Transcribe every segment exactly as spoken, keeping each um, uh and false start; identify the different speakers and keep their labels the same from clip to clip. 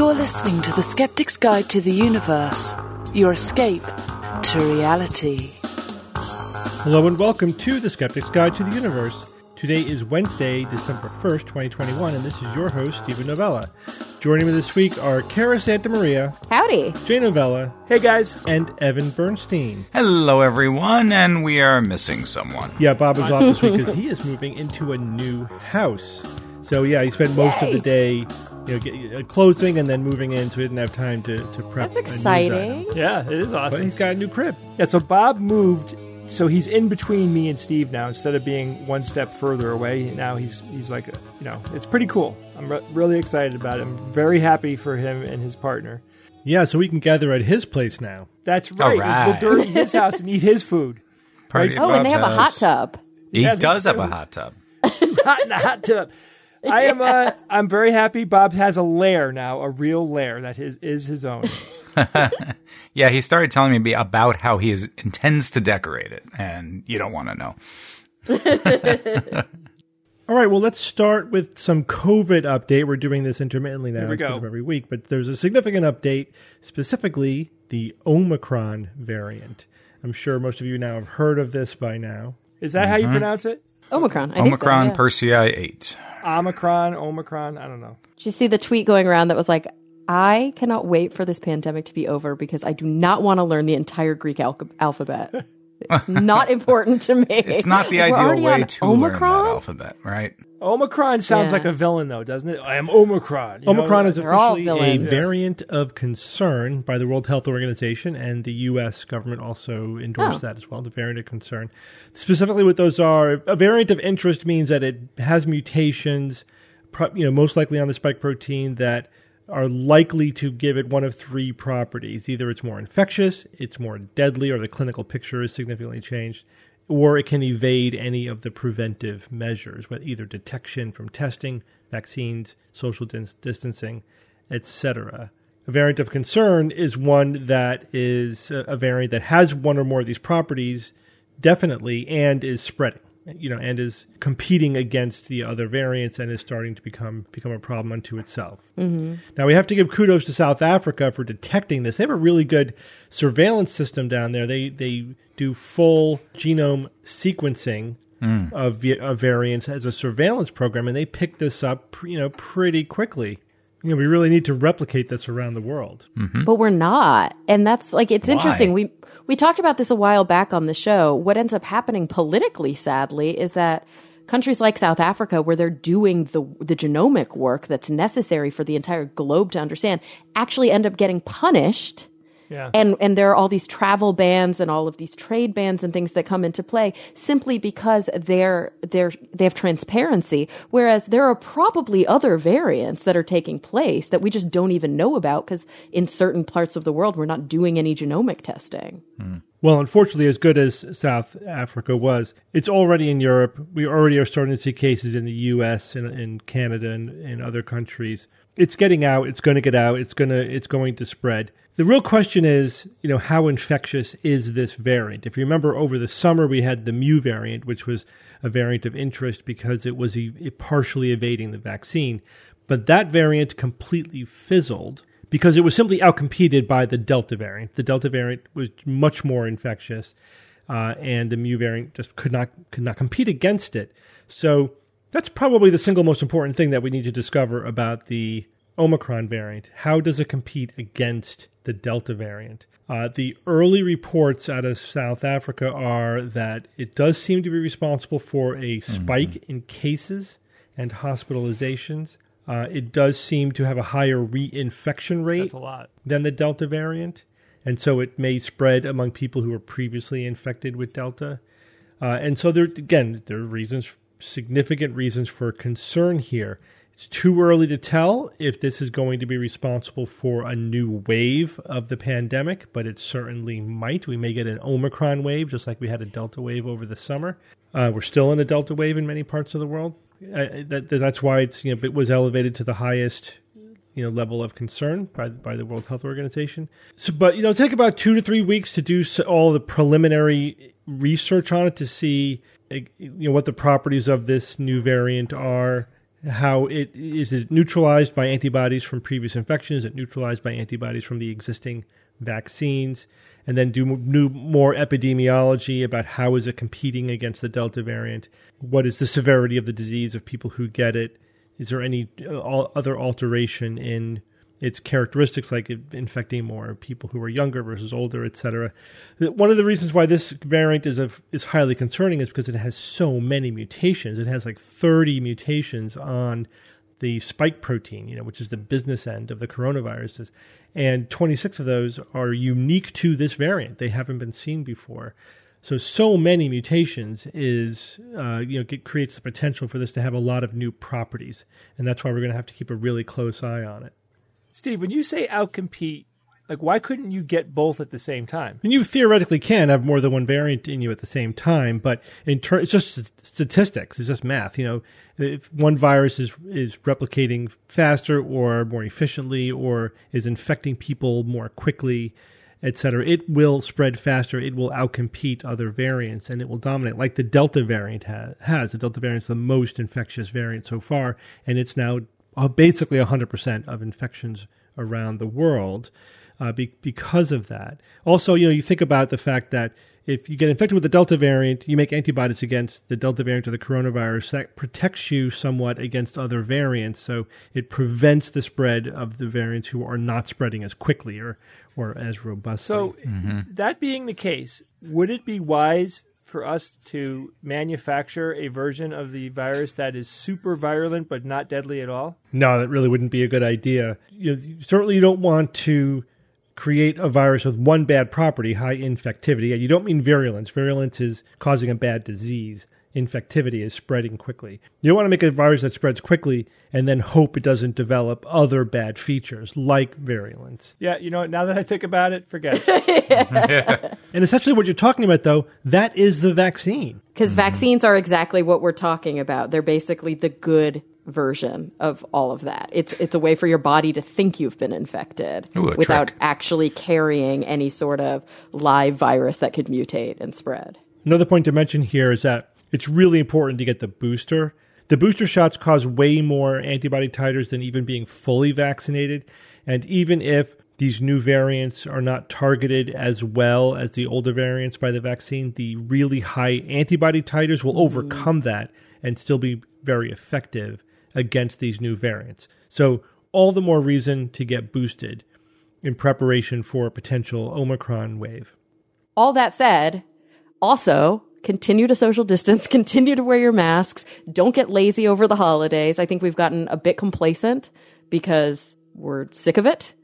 Speaker 1: You're listening to The Skeptic's Guide to the Universe, your escape to reality.
Speaker 2: Hello and welcome to The Skeptic's Guide to the Universe. Today is Wednesday, December first, twenty twenty-one, and this is your host, Stephen Novella. Joining me this week are Cara Santa Maria.
Speaker 3: Howdy.
Speaker 2: Jay Novella.
Speaker 4: Hey, guys.
Speaker 2: And Evan Bernstein.
Speaker 5: Hello, everyone, and we are missing someone.
Speaker 2: Yeah, Bob is off this week because he is moving into a new house. So, yeah, he spent most
Speaker 3: Yay.
Speaker 2: of the day you know, get, uh, closing and then moving in, so he didn't have time to, to prep.
Speaker 3: That's exciting.
Speaker 4: Yeah, it is awesome.
Speaker 2: But he's got a new crib.
Speaker 4: Yeah, so Bob moved, so he's in between me and Steve now. Instead of being one step further away, now he's he's like, you know, it's pretty cool. I'm re- really excited about it. I'm very happy for him and his partner.
Speaker 2: Yeah, so we can gather at his place now.
Speaker 4: That's right.
Speaker 5: right.
Speaker 4: We'll go to his house and eat his food.
Speaker 5: Party
Speaker 4: Right?
Speaker 5: at
Speaker 3: Oh, and they have a
Speaker 5: Bob's
Speaker 3: hot
Speaker 5: house.
Speaker 3: tub.
Speaker 5: He
Speaker 4: Yeah, they
Speaker 5: does have
Speaker 4: do.
Speaker 5: a hot tub.
Speaker 4: Not in the hot tub. I am. Uh, I'm very happy. Bob has a lair now, a real lair that is is his own.
Speaker 5: Yeah, he started telling me about how he is, intends to decorate it, and you don't want to know.
Speaker 2: All right, well, let's start with some COVID update. We're doing this intermittently now
Speaker 4: Here we
Speaker 2: instead
Speaker 4: go.
Speaker 2: of every week, but there's a significant update, specifically the Omicron variant. I'm sure most of you now have heard of this by now.
Speaker 4: Is that how you pronounce it?
Speaker 3: Omicron. I think so,
Speaker 5: Omicron
Speaker 3: yeah.
Speaker 5: Persei eight.
Speaker 4: Omicron, Omicron. I don't know.
Speaker 3: Did you see the tweet going around that was like, I cannot wait for this pandemic to be over because I do not want to learn the entire Greek al- alphabet. It's not important to me.
Speaker 5: It's not the
Speaker 3: We're
Speaker 5: ideal
Speaker 3: already
Speaker 5: way
Speaker 3: on
Speaker 5: to
Speaker 3: Omicron?
Speaker 5: learn that alphabet, right?
Speaker 4: Omicron sounds
Speaker 3: Yeah.
Speaker 4: like a villain, though, doesn't it? I am Omicron. you know?
Speaker 2: Omicron is
Speaker 3: They're all
Speaker 2: officially a
Speaker 3: villains.
Speaker 2: variant of concern by the World Health Organization, and the U S government also endorsed
Speaker 3: Oh.
Speaker 2: that as well, the variant of concern. Specifically what those are, a variant of interest means that it has mutations, pro- you know, most likely on the spike protein that are likely to give it one of three properties. Either it's more infectious, it's more deadly, or the clinical picture is significantly changed, or it can evade any of the preventive measures, with either detection from testing, vaccines, social dis- distancing, et cetera. A variant of concern is one that is a, a variant that has one or more of these properties, definitely, and is spreading. You know, and is competing against the other variants and is starting to become become a problem unto itself. Mm-hmm. Now, we have to give kudos to South Africa for detecting this. They have a really good surveillance system down there. They they do full genome sequencing mm. of, vi- of variants as a surveillance program, and they pick this up, you know, pretty quickly. You know, we really need to replicate this around the world.
Speaker 5: Mm-hmm.
Speaker 3: But we're not. And that's like, it's
Speaker 5: Why?
Speaker 3: interesting. We we talked about this a while back on the show. What ends up happening politically, sadly, is that countries like South Africa, where they're doing the the genomic work that's necessary for the entire globe to understand, actually end up getting punished.
Speaker 4: Yeah.
Speaker 3: And and there are all these travel bans and all of these trade bans and things that come into play simply because they're they're they have transparency. Whereas there are probably other variants that are taking place that we just don't even know about because in certain parts of the world we're not doing any genomic testing.
Speaker 2: Mm. Well, unfortunately, as good as South Africa was, it's already in Europe. We already are starting to see cases in the U S and in Canada and in other countries. It's getting out. It's going to get out. It's going to it's going to spread. The real question is, you know, how infectious is this variant? If you remember, over the summer we had the Mu variant, which was a variant of interest because it was e- partially evading the vaccine. But that variant completely fizzled because it was simply outcompeted by the Delta variant. The Delta variant was much more infectious, uh, and the Mu variant just could not could not compete against it. So that's probably the single most important thing that we need to discover about the Omicron variant. How does it compete against the Delta variant? Uh, the early reports out of South Africa are that it does seem to be responsible for a spike mm-hmm. in cases and hospitalizations. Uh, it does seem to have a higher reinfection rate
Speaker 4: That's a lot.
Speaker 2: than the Delta variant, and so it may spread among people who were previously infected with Delta. Uh, and so there, again, there are reasons, significant reasons for concern here. It's too early to tell if this is going to be responsible for a new wave of the pandemic, but it certainly might. We may get an Omicron wave, just like we had a Delta wave over the summer. Uh, we're still in a Delta wave in many parts of the world. Uh, that, that's why it's you know it was elevated to the highest you know level of concern by by the World Health Organization. So, but you know, take about two to three weeks to do all the preliminary research on it to see you know what the properties of this new variant are. how it is it neutralized by antibodies from previous infections, is it neutralized by antibodies from the existing vaccines, and then do new, more epidemiology about how is it competing against the Delta variant, what is the severity of the disease of people who get it, is there any uh, other alteration in its characteristics, like it infecting more people who are younger versus older, et cetera. One of the reasons why this variant is of, is highly concerning is because it has so many mutations. It has like thirty mutations on the spike protein, you know, which is the business end of the coronaviruses, and twenty-six of those are unique to this variant. They haven't been seen before. So, so many mutations is, uh, you know, it creates the potential for this to have a lot of new properties, and that's why we're going to have to keep a really close eye on it.
Speaker 4: Steve, when you say outcompete, like, why couldn't you get both at the same time?
Speaker 2: And you theoretically can have more than one variant in you at the same time, but in ter- it's just statistics. It's just math. You know, if one virus is is replicating faster or more efficiently or is infecting people more quickly, et cetera, it will spread faster. It will outcompete other variants, and it will dominate, like the Delta variant ha- has. The Delta variant is the most infectious variant so far, and it's now uh, basically one hundred percent of infections around the world. Uh, be, because of that. Also, you know, you think about the fact that if you get infected with the Delta variant, you make antibodies against the Delta variant or the coronavirus. That protects you somewhat against other variants, so it prevents the spread of the variants who are not spreading as quickly or, or as robustly.
Speaker 4: So, mm-hmm. that being the case, would it be wise for us to manufacture a version of the virus that is super virulent but not deadly at all?
Speaker 2: No, that really wouldn't be a good idea. You know, certainly you don't want to create a virus with one bad property, high infectivity. And you don't mean virulence. Virulence is causing a bad disease. Infectivity is spreading quickly. You don't want to make a virus that spreads quickly and then hope it doesn't develop other bad features like virulence.
Speaker 4: Yeah, you know, now that I think about it, forget it.
Speaker 2: Yeah. And essentially what you're talking about, though, that is the vaccine.
Speaker 3: Because
Speaker 2: mm-hmm.
Speaker 3: vaccines are exactly what we're talking about. They're basically the good version of all of that. It's it's a way for your body to think you've been infected
Speaker 5: Ooh,
Speaker 3: without
Speaker 5: trick.
Speaker 3: actually carrying any sort of live virus that could mutate and spread.
Speaker 2: Another point to mention here is that it's really important to get the booster. The booster shots cause way more antibody titers than even being fully vaccinated. And even if these new variants are not targeted as well as the older variants by the vaccine, the really high antibody titers will mm-hmm. overcome that and still be very effective against these new variants. So all the more reason to get boosted in preparation for a potential Omicron wave.
Speaker 3: All that said, also continue to social distance, continue to wear your masks, don't get lazy over the holidays. I think we've gotten a bit complacent because we're sick of it.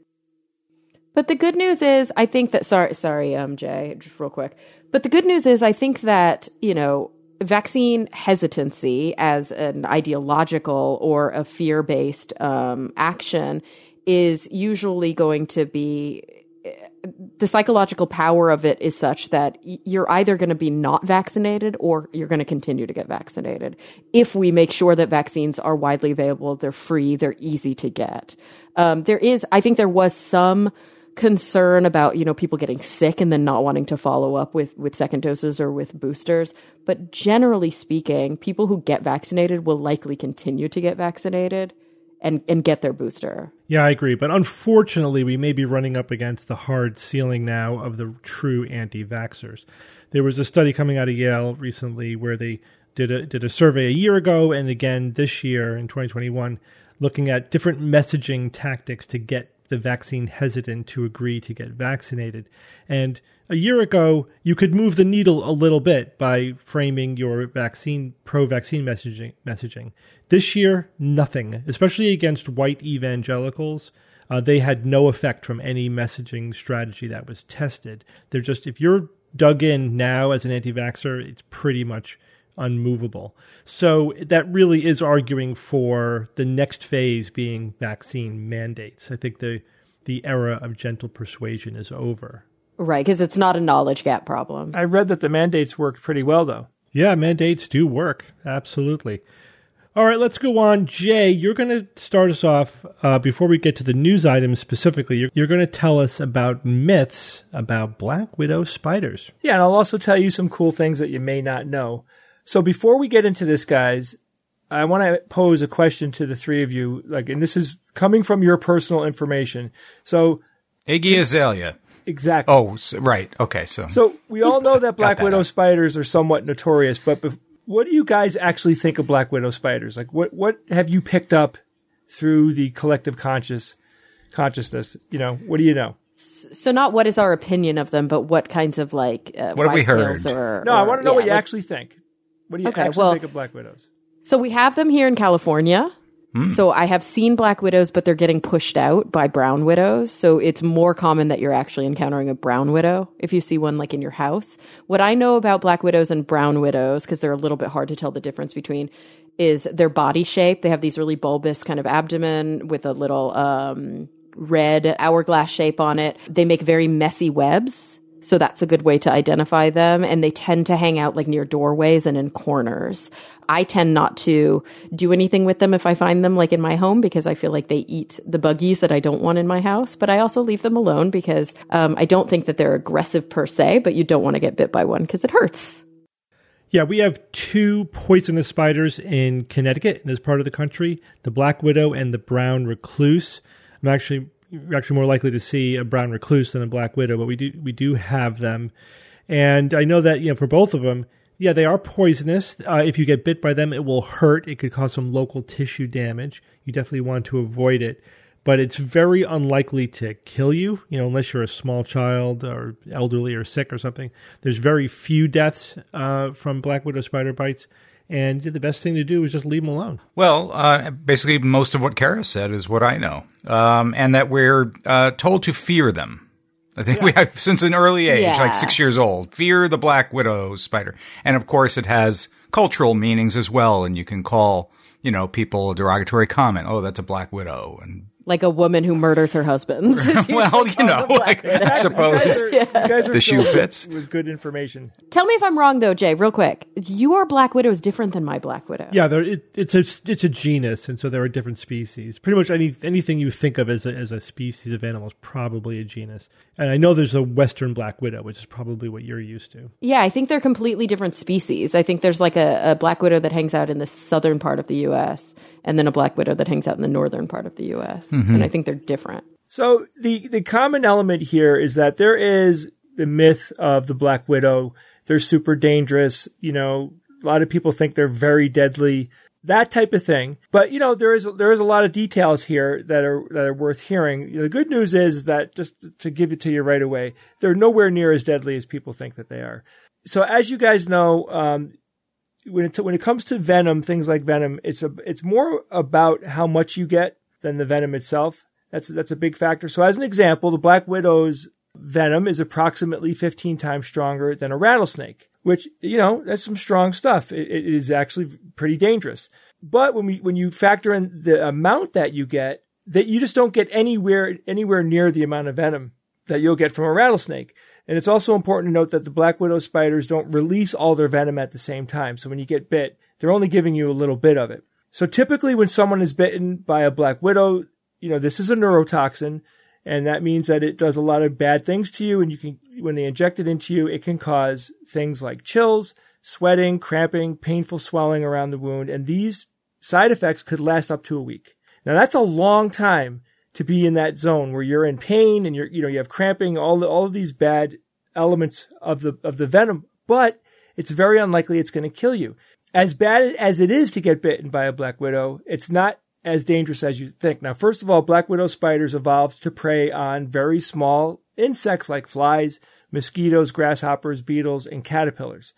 Speaker 3: But the good news is, I think that, sorry, sorry, um, Jay, just real quick. But the good news is, I think that, you know, vaccine hesitancy as an ideological or a fear-based um, action is usually going to be, the psychological power of it is such that you're either going to be not vaccinated or you're going to continue to get vaccinated. If we make sure that vaccines are widely available, they're free, they're easy to get. Um, there is, I think there was some concern about, you know, people getting sick and then not wanting to follow up with, with second doses or with boosters. But generally speaking, people who get vaccinated will likely continue to get vaccinated and, and get their booster.
Speaker 2: Yeah, I agree. But unfortunately, we may be running up against the hard ceiling now of the true anti-vaxxers. There was a study coming out of Yale recently where they did a, did a survey a year ago and again this year in twenty twenty-one, looking at different messaging tactics to get the vaccine hesitant to agree to get vaccinated. And a year ago, you could move the needle a little bit by framing your vaccine, pro-vaccine messaging. messaging. This year, nothing, especially against white evangelicals. Uh, they had no effect from any messaging strategy that was tested. They're just, if you're dug in now as an anti-vaxxer, it's pretty much unmovable. So that really is arguing for the next phase being vaccine mandates. I think the the era of gentle persuasion is over.
Speaker 3: Right, because it's not a knowledge gap problem.
Speaker 4: I read that the mandates worked pretty well, though.
Speaker 2: Yeah, mandates do work. Absolutely. All right, let's go on. Jay, you're going to start us off, uh, before we get to the news items specifically, you're, you're going to tell us about myths about black widow spiders.
Speaker 4: Yeah, and I'll also tell you some cool things that you may not know. So before we get into this, guys, I want to pose a question to the three of you, like, and this is coming from your personal information. So,
Speaker 5: Iggy Azalea.
Speaker 4: Exactly.
Speaker 5: Oh, so, right. Okay, so.
Speaker 4: So we all know that Black
Speaker 5: that
Speaker 4: Widow
Speaker 5: out.
Speaker 4: spiders are somewhat notorious, but bef- what do you guys actually think of Black Widow spiders? Like, what what have you picked up through the collective conscious consciousness? You know, what do you know?
Speaker 3: So not what is our opinion of them, but what kinds of like uh,
Speaker 5: What have we
Speaker 3: wives' tales
Speaker 5: heard?
Speaker 3: Or,
Speaker 4: No, I
Speaker 3: or-
Speaker 4: want to know
Speaker 3: yeah,
Speaker 4: what you
Speaker 3: like-
Speaker 4: actually think. What do you
Speaker 3: Okay,
Speaker 4: actually
Speaker 3: well-
Speaker 4: think of Black Widows?
Speaker 3: So we have them here in California. So I have seen black widows, but they're getting pushed out by brown widows. So it's more common that you're actually encountering a brown widow if you see one like in your house. What I know about black widows and brown widows, because they're a little bit hard to tell the difference between, is their body shape. They have these really bulbous kind of abdomen with a little um, red hourglass shape on it. They make very messy webs. So that's a good way to identify them. And they tend to hang out like near doorways and in corners. I tend not to do anything with them if I find them like in my home because I feel like they eat the buggies that I don't want in my house. But I also leave them alone because um, I don't think that they're aggressive per se, but you don't want to get bit by one because it hurts.
Speaker 2: Yeah, we have two poisonous spiders in Connecticut in this part of the country, the black widow and the brown recluse. I'm actually You're actually more likely to see a brown recluse than a black widow, but we do we do have them. And I know that, you know, for both of them, yeah, they are poisonous. Uh, if you get bit by them, it will hurt. It could cause some local tissue damage. You definitely want to avoid it. But it's very unlikely to kill you, you know, unless you're a small child or elderly or sick or something. There's very few deaths uh, from black widow spider bites. And the best thing to do is just leave them alone.
Speaker 5: Well, uh, basically, most of what Kara said is what I know, um, and that we're uh, told to fear them. I think yeah. we have since an early age,
Speaker 3: Yeah.
Speaker 5: like six years old, fear the black widow spider. And of course, it has cultural meanings as well. And you can call, you know, people a derogatory comment. Oh, that's a black widow, and
Speaker 3: Like a woman who murders her husband.
Speaker 5: well, you know, like, I suppose
Speaker 4: You guys are, you guys are
Speaker 5: the shoe
Speaker 4: filled
Speaker 5: fits.
Speaker 4: with good information.
Speaker 3: Tell me if I'm wrong, though, Jay, real quick. Your black widow is different than my black widow.
Speaker 2: Yeah, there, it, it's a it's a genus, and so there are different species. Pretty much any anything you think of as a, as a species of animal is probably a genus. And I know there's a western black widow, which is probably what you're used to.
Speaker 3: Yeah, I think they're completely different species. I think there's like a, a black widow that hangs out in the southern part of the U S and then a black widow that hangs out in the northern part of the U S Mm-hmm. And I think they're different.
Speaker 4: So the, the common element here is that there is the myth of the black widow. They're super dangerous. You know, a lot of people think they're very deadly, that type of thing. But, you know, there is, there is a lot of details here that are, that are worth hearing. You know, the good news is that, just to give it to you right away, they're nowhere near as deadly as people think that they are. So as you guys know, um, when it, when it comes to venom, things like venom, it's a, it's more about how much you get than the venom itself. That's, that's a big factor. So as an example, the black widow's venom is approximately fifteen times stronger than a rattlesnake, which, you know, that's some strong stuff. It, it is actually pretty dangerous. But when we, when you factor in the amount that you get, that you just don't get anywhere, anywhere near the amount of venom that you'll get from a rattlesnake. And it's also important to note that the black widow spiders don't release all their venom at the same time. So when you get bit, they're only giving you a little bit of it. So typically when someone is bitten by a black widow, you know, this is a neurotoxin, and that means that it does a lot of bad things to you. And you can, when they inject it into you, it can cause things like chills, sweating, cramping, painful swelling around the wound. And these side effects could last up to a week. Now that's a long time to be in that zone where you're in pain and you're, you know, you have cramping, all the, all of these bad elements of the, of the venom, but it's very unlikely it's going to kill you. As bad as it is to get bitten by a black widow, it's not as dangerous as you think. Now, first of all, black widow spiders evolved to prey on very small insects like flies, mosquitoes, grasshoppers, beetles, and caterpillars.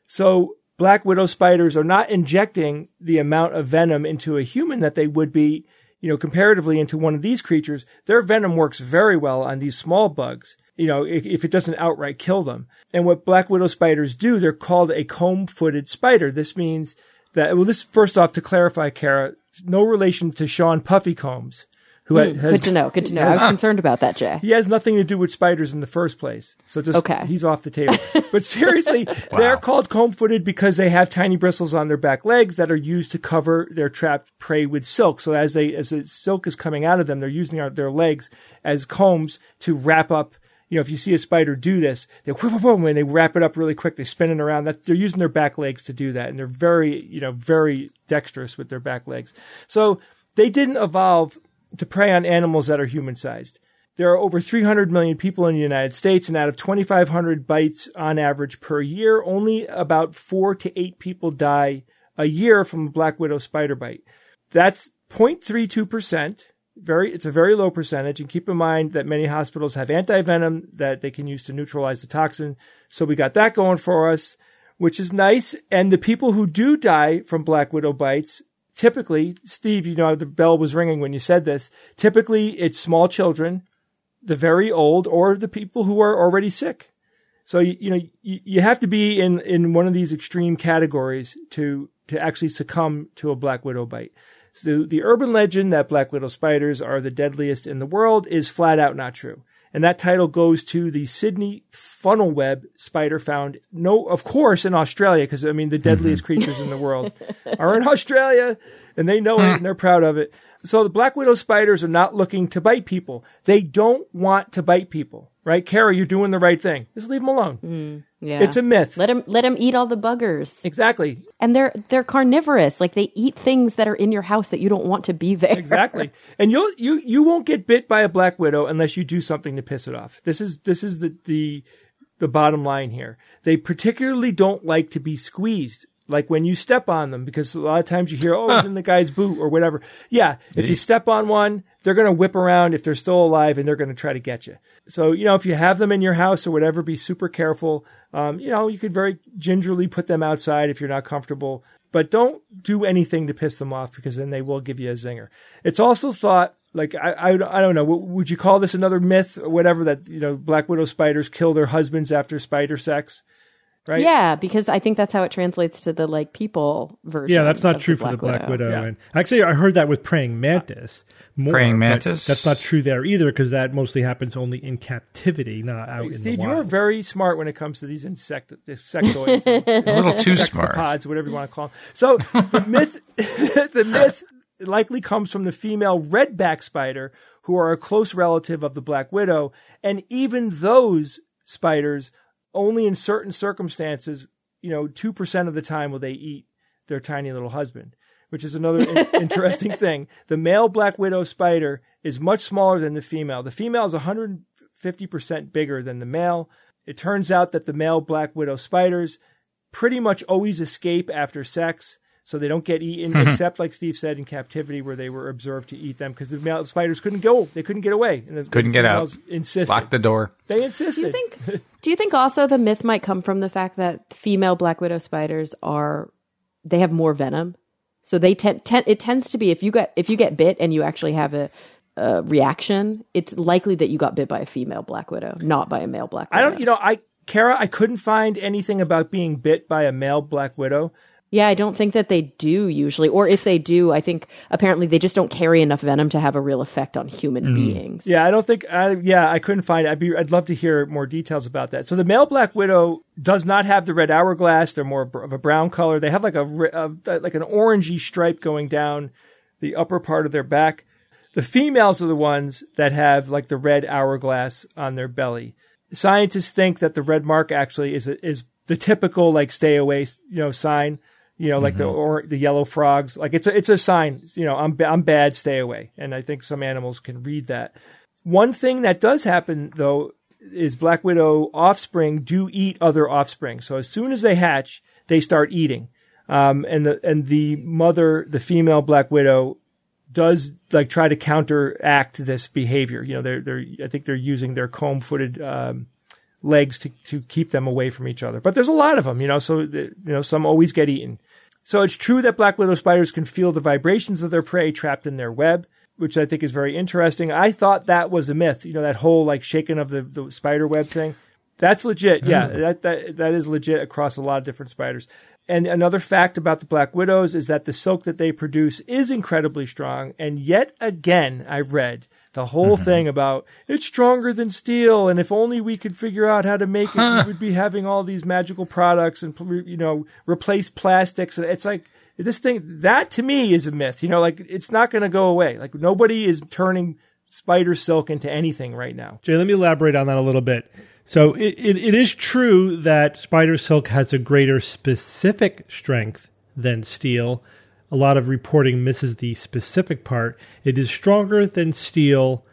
Speaker 4: So black widow spiders are not injecting the amount of venom into a human that they would be, you know, comparatively into one of these creatures. Their venom works very well on these small bugs, you know, if, if it doesn't outright kill them. And what black widow spiders do, they're called a comb-footed spider. This means that, well, this, first off, to clarify, Kara, no relation to Sean Puffy Combs, who
Speaker 3: Mm,
Speaker 4: has,
Speaker 3: good to know. Good to know. I was concerned about that, Jay.
Speaker 4: he has nothing to do with spiders in the first place. So just,
Speaker 3: Okay.
Speaker 4: he's off the table. But seriously, they're called comb-footed because they have tiny bristles on their back legs that are used to cover their trapped prey with silk. So as they, as the silk is coming out of them, they're using our, their legs as combs to wrap up, you know, if you see a spider do this, they whoop, whoop, whoop, and they wrap it up really quick. They spin it around. That they're using their back legs to do that, and they're very, you know, very dexterous with their back legs. So they didn't evolve to prey on animals that are human-sized. There are over three hundred million people in the United States, and out of twenty-five hundred bites on average per year, only about four to eight people die a year from a black widow spider bite. That's zero point three two percent. Very, it's a very low percentage. And keep in mind that many hospitals have anti-venom that they can use to neutralize the toxin. So we got that going for us, which is nice. And the people who do die from black widow bites, typically, Steve, you know, the bell was ringing when you said this. Typically, it's small children, the very old, or the people who are already sick. So, you, you know, you, you have to be in, in one of these extreme categories to, to actually succumb to a black widow bite. So the urban legend that black widow spiders are the deadliest in the world is flat out not true. And that title goes to the Sydney funnel web spider found, no, of course, in Australia, because, I mean, the deadliest mm-hmm. creatures in the world are in Australia, and they know it, and they're proud of it. So the black widow spiders are not looking to bite people. They don't want to bite people, right? Kara, you're doing the right thing. Just leave them alone.
Speaker 3: Mm, yeah.
Speaker 4: It's a myth.
Speaker 3: Let them, let them eat all the buggers.
Speaker 4: Exactly.
Speaker 3: And they're they're carnivorous. Like, they eat things that are in your house that you don't want to be there.
Speaker 4: Exactly. And you'll you you won't get bit by a black widow unless you do something to piss it off. This is this is the the the bottom line here. They particularly don't like to be squeezed. Like when you step on them, because a lot of times you hear, oh, it's in the guy's boot or whatever. Yeah, if you step on one, they're going to whip around if they're still alive, and they're going to try to get you. So, you know, if you have them in your house or whatever, be super careful. Um, you know, you could very gingerly put them outside if you're not comfortable. But don't do anything to piss them off, because then they will give you a zinger. It's also thought, like, I, I, I don't know, would you call this another myth or whatever, that, you know, black widow spiders kill their husbands after spider sex? Right?
Speaker 3: Yeah, because I think that's how it translates to the, like, people version.
Speaker 2: Yeah, that's not
Speaker 3: of
Speaker 2: true
Speaker 3: the
Speaker 2: for the black
Speaker 3: widow.
Speaker 2: widow.
Speaker 4: Yeah.
Speaker 2: And actually, I heard that with praying mantis. More,
Speaker 5: Praying
Speaker 2: but
Speaker 5: mantis?
Speaker 2: That's not true there either, because that mostly happens only in captivity, not out in
Speaker 4: Steve,
Speaker 2: the
Speaker 4: you're
Speaker 2: wild.
Speaker 4: very smart when it comes to these insect insectoids,
Speaker 5: A little too smart.
Speaker 4: pods, whatever you want to call them. So the myth, the myth likely comes from the female redback spider, who are a close relative of the black widow, and even those spiders, only in certain circumstances, you know, two percent of the time will they eat their tiny little husband, which is another in- interesting thing. The male black widow spider is much smaller than the female. The female is one hundred fifty percent bigger than the male. It turns out that the male black widow spiders pretty much always escape after sex, so they don't get eaten, except, like Steve said, in captivity, where they were observed to eat them, because the male spiders couldn't go. They couldn't get away. And the,
Speaker 5: Couldn't
Speaker 4: the
Speaker 5: get out.
Speaker 4: Insisted.
Speaker 5: Lock the door.
Speaker 4: They insisted.
Speaker 3: Do you think? Do you think also the myth might come from the fact that female black widow spiders are, they have more venom, so they tend. Te- it tends to be if you get if you get bit and you actually have a, a reaction, it's likely that you got bit by a female black widow, not by a male black widow.
Speaker 4: I don't. You know, I Kara, I couldn't find anything about being bit by a male black widow.
Speaker 3: Yeah, I don't think that they do usually. Or if they do, I think apparently they just don't carry enough venom to have a real effect on human mm. beings.
Speaker 4: Yeah, I don't think, I, yeah, I couldn't find it. I'd, be, I'd love to hear more details about that. So the male black widow does not have the red hourglass. They're more of a brown color. They have like a, a like an orangey stripe going down the upper part of their back. The females are the ones that have like the red hourglass on their belly. Scientists think that the red mark actually is a, is the typical like stay away, you know, sign. You know, like mm-hmm. the or the yellow frogs, like it's a it's a sign. You know, I'm I'm bad, stay away. And I think some animals can read that. One thing that does happen though is black widow offspring do eat other offspring. So as soon as they hatch, they start eating. Um, and the and the mother, the female black widow, does like try to counteract this behavior. You know, they're they're I think they're using their comb-footed um, legs to to keep them away from each other. But there's a lot of them. You know, so you know some always get eaten. So it's true that black widow spiders can feel the vibrations of their prey trapped in their web, which I think is very interesting. I thought that was a myth, you know, that whole like shaking of the, the spider web thing. That's legit. Yeah, mm. that, that that is legit across a lot of different spiders. And another fact about the black widows is that the silk that they produce is incredibly strong. And yet again, I read the whole mm-hmm. thing about it's stronger than steel, and if only we could figure out how to make it, huh. we would be having all these magical products and, you know, replace plastics. And it's like this thing that to me is a myth. You know, like it's not going to go away. Like nobody is turning spider silk into anything right now.
Speaker 2: Jay, let me elaborate on that a little bit. So it, it, it is true that spider silk has a greater specific strength than steel. A lot of reporting misses the specific part. It is stronger than steel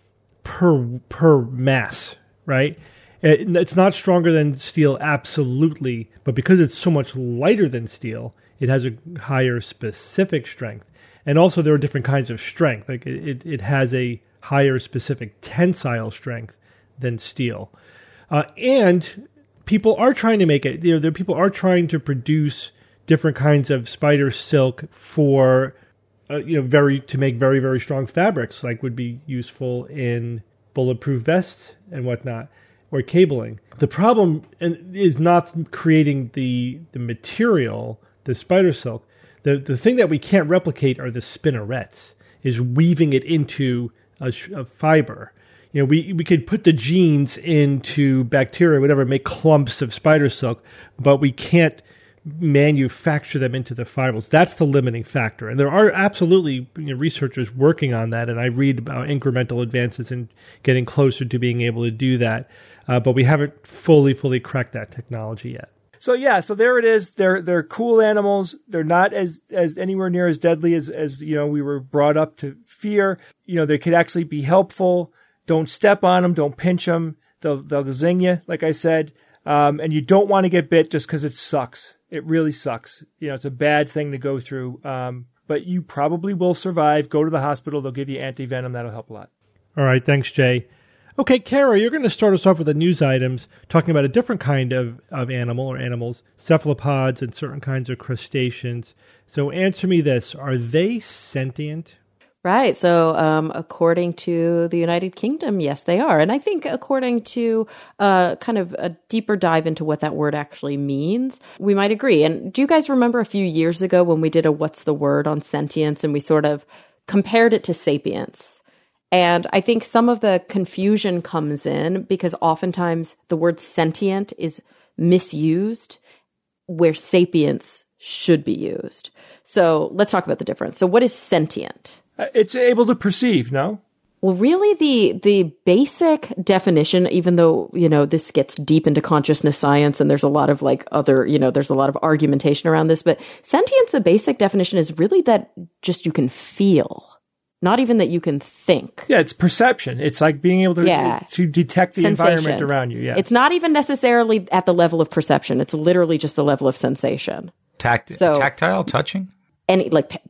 Speaker 2: per per mass, right? It, it's not stronger than steel absolutely, but because it's so much lighter than steel, it has a higher specific strength. And also there are different kinds of strength. Like it, it, it has a higher specific tensile strength than steel. Uh, and people are trying to make it, you know, there, people are trying to produce different kinds of spider silk for, uh, you know, very to make very, very strong fabrics, like would be useful in bulletproof vests and whatnot, or cabling. The problem is not creating the the material, the spider silk. The the thing that we can't replicate are the spinnerets, is weaving it into a, a fiber. You know, we, we could put the genes into bacteria, whatever, make clumps of spider silk, but we can't manufacture them into the fibers. That's the limiting factor. And there are absolutely, you know, researchers working on that, and I read about incremental advances in getting closer to being able to do that. Uh, but we haven't fully, fully cracked that technology yet.
Speaker 4: So yeah, so there it is. They're they're cool animals. They're not as as anywhere near as deadly as as you know we were brought up to fear. You know, they could actually be helpful. Don't step on them. Don't pinch them. They'll they'll zing you, like I said. Um, and you don't want to get bit just because it sucks. It really sucks. You know, it's a bad thing to go through. Um, but you probably will survive. Go to the hospital. They'll give you anti-venom. That'll help a lot.
Speaker 2: All right. Thanks, Jay. Okay, Kara, you're going to start us off with the news items, talking about a different kind of, of animal or animals, cephalopods and certain kinds of crustaceans. So answer me this. Are they sentient?
Speaker 3: Right. So um, according to the United Kingdom, yes, they are. And I think according to uh, kind of a deeper dive into what that word actually means, we might agree. And do you guys remember a few years ago when we did a What's the Word on sentience and we sort of compared it to sapience? And I think some of the confusion comes in because oftentimes the word sentient is misused where sapience should be used. So let's talk about the difference. So what is sentient?
Speaker 4: It's able to perceive, no?
Speaker 3: Well, really the the basic definition, even though, you know, this gets deep into consciousness science and there's a lot of like other, you know, there's a lot of argumentation around this, but sentience, the basic definition is really that just you can feel, not even that you can think.
Speaker 4: Yeah, it's perception. It's like being able to,
Speaker 3: yeah.
Speaker 4: to detect the
Speaker 3: Sensations.
Speaker 4: environment around you. Yeah,
Speaker 3: it's not even necessarily at the level of perception. It's literally just the level of sensation.
Speaker 5: Tact-
Speaker 3: so,
Speaker 5: tactile, touching?
Speaker 3: Any like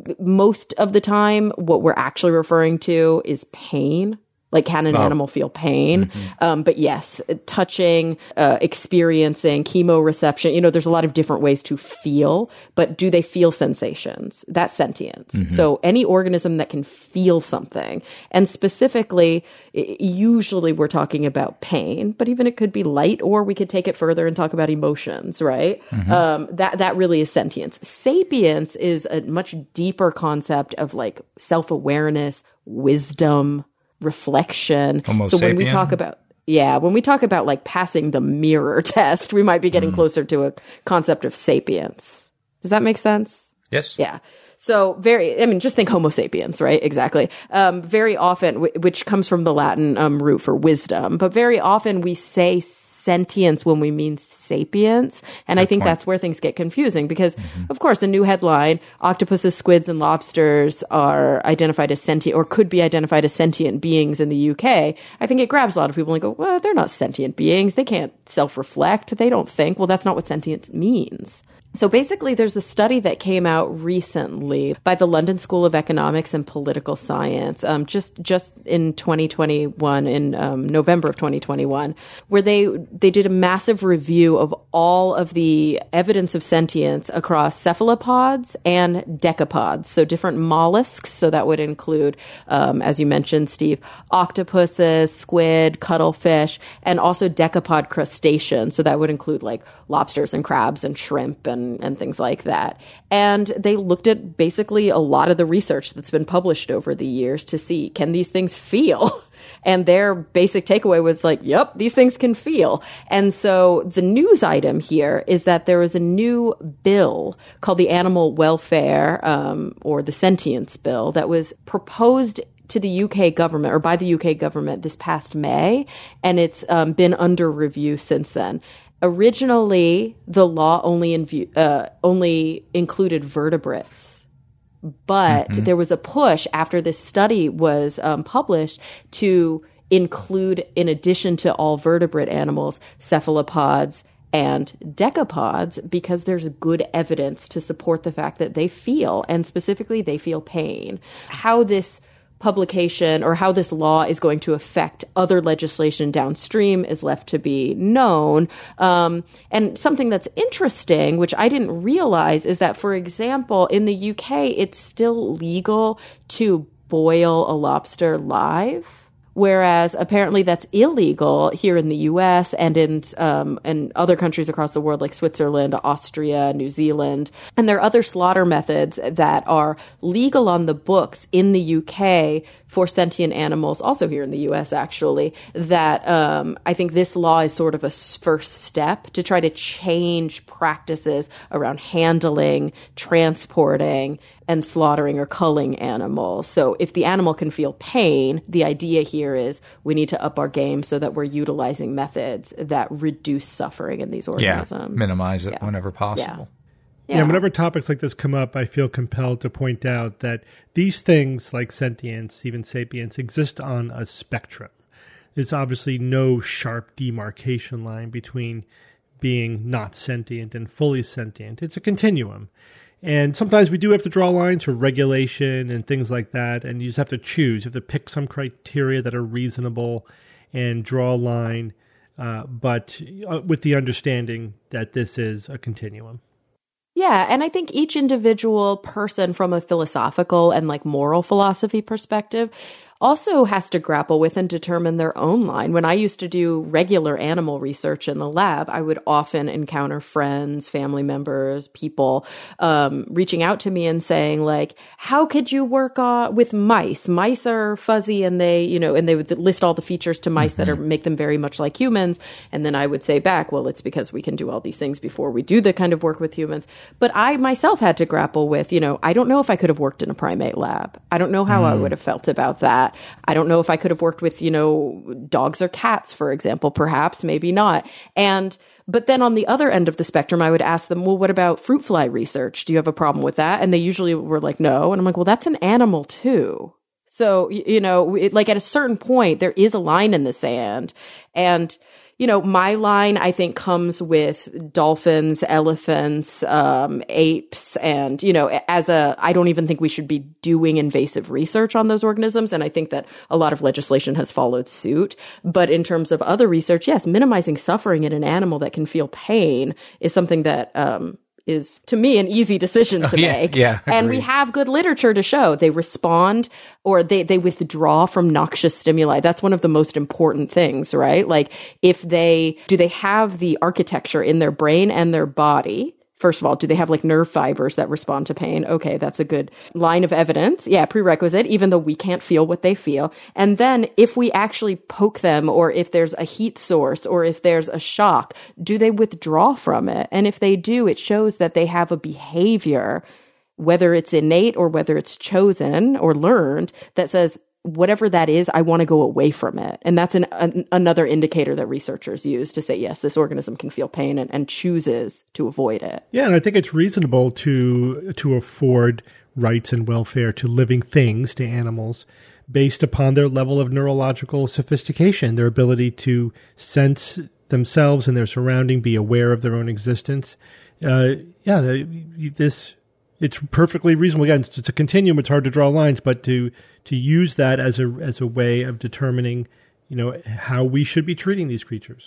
Speaker 3: most of the time, what we're actually referring to is pain. Like, can an oh. animal feel pain? Mm-hmm. Um, but yes, touching, uh, experiencing, chemoreception, you know, there's a lot of different ways to feel, but do they feel sensations? That's sentience. Mm-hmm. So any organism that can feel something, and specifically, usually we're talking about pain, but even it could be light, or we could take it further and talk about emotions, right? Mm-hmm. Um, that, that really is sentience. Sapience is a much deeper concept of like self-awareness, wisdom, reflection.
Speaker 5: Homo
Speaker 3: so when
Speaker 5: sapien.
Speaker 3: we talk about, yeah, when we talk about like passing the mirror test, we might be getting mm. closer to a concept of sapience. Does that make sense?
Speaker 5: Yes.
Speaker 3: Yeah. So very, I mean, just think Homo sapiens, right? Exactly. Um, very often, w- which comes from the Latin um, root for wisdom, but very often we say sentience when we mean sapience. And Good I think point. That's where things get confusing because, mm-hmm. of course, a new headline, octopuses, squids, and lobsters are identified as sentient or could be identified as sentient beings in the U K. I think it grabs a lot of people and go, well, they're not sentient beings. They can't self-reflect. They don't think. Well, that's not what sentience means. So basically, there's a study that came out recently by the London School of Economics and Political Science, um, just just in twenty twenty-one, in um, November of twenty twenty-one, where they they did a massive review of all of the evidence of sentience across cephalopods and decapods, so different mollusks. So that would include, um, as you mentioned, Steve, octopuses, squid, cuttlefish, and also decapod crustaceans. So that would include like lobsters and crabs and shrimp and and things like that. And they looked at basically a lot of the research that's been published over the years to see, can these things feel? And their basic takeaway was like, yep, these things can feel. And so the news item here is that there is a new bill called the Animal Welfare um, or the Sentience Bill that was proposed to the U K government or by the U K government this past May, and it's um, been under review since then. Originally, the law only in view, uh, only included vertebrates, but mm-hmm. there was a push after this study was um, published to include, in addition to all vertebrate animals, cephalopods and decapods, because there's good evidence to support the fact that they feel, and specifically they feel pain. How this publication or how this law is going to affect other legislation downstream is left to be known. Um, and something that's interesting, which I didn't realize, is that, for example, in the U K, it's still legal to boil a lobster live. Whereas apparently that's illegal here in the U S and in um, and other countries across the world like Switzerland, Austria, New Zealand. And there are other slaughter methods that are legal on the books in the U K for sentient animals, also here in the U S actually, that um, I think this law is sort of a first step to try to change practices around handling, transporting, and slaughtering or culling animals. So if the animal can feel pain, the idea here is we need to up our game so that we're utilizing methods that reduce suffering in these organisms.
Speaker 5: Yeah, minimize it
Speaker 3: yeah.
Speaker 5: whenever possible.
Speaker 3: Yeah.
Speaker 2: Yeah, whenever topics like this come up, I feel compelled to point out that these things like sentience, even sapience, exist on a spectrum. There's obviously no sharp demarcation line between being not sentient and fully sentient. It's a continuum. And sometimes we do have to draw lines for regulation and things like that, and you just have to choose. You have to pick some criteria that are reasonable and draw a line, uh, but uh, with the understanding that this is a continuum.
Speaker 3: Yeah, and I think each individual person from a philosophical and like moral philosophy perspective also has to grapple with and determine their own line. When I used to do regular animal research in the lab, I would often encounter friends, family members, people um, reaching out to me and saying like, how could you work on, with mice? Mice are fuzzy and they, you know, and they would list all the features to mice mm-hmm. that are make them very much like humans. And then I would say back, well, it's because we can do all these things before we do the kind of work with humans. But I myself had to grapple with, you know, I don't know if I could have worked in a primate lab. I don't know how mm. I would have felt about that. I don't know if I could have worked with, you know, dogs or cats, for example, perhaps, maybe not. And, but then on the other end of the spectrum, I would ask them, well, what about fruit fly research? Do you have a problem with that? And they usually were like, no. And I'm like, well, that's an animal too. So, you know, it, like at a certain point, there is a line in the sand. And, you know, my line, I think, comes with dolphins, elephants, um, apes, and, you know, as a, I don't even think we should be doing invasive research on those organisms. And I think that a lot of legislation has followed suit. But in terms of other research, yes, minimizing suffering in an animal that can feel pain is something that, um, is, to me, an easy decision to
Speaker 5: oh, yeah,
Speaker 3: make.
Speaker 5: Yeah,
Speaker 3: and we have good literature to show they respond or they, they withdraw from noxious stimuli. That's one of the most important things, right? Like if they, do they have the architecture in their brain and their body? First of all, do they have like nerve fibers that respond to pain? Okay, that's a good line of evidence. Yeah, prerequisite, even though we can't feel what they feel. And then if we actually poke them, or if there's a heat source, or if there's a shock, do they withdraw from it? And if they do, it shows that they have a behavior, whether it's innate or whether it's chosen or learned, that says, whatever that is, I want to go away from it. And that's an, an, another indicator that researchers use to say, yes, this organism can feel pain and, and chooses to avoid it.
Speaker 2: Yeah, and I think it's reasonable to to afford rights and welfare to living things, to animals, based upon their level of neurological sophistication, their ability to sense themselves and their surrounding, be aware of their own existence. Uh, yeah, this... It's perfectly reasonable. Again, it's a continuum. It's hard to draw lines, but to to use that as a as a way of determining, you know, how we should be treating these creatures.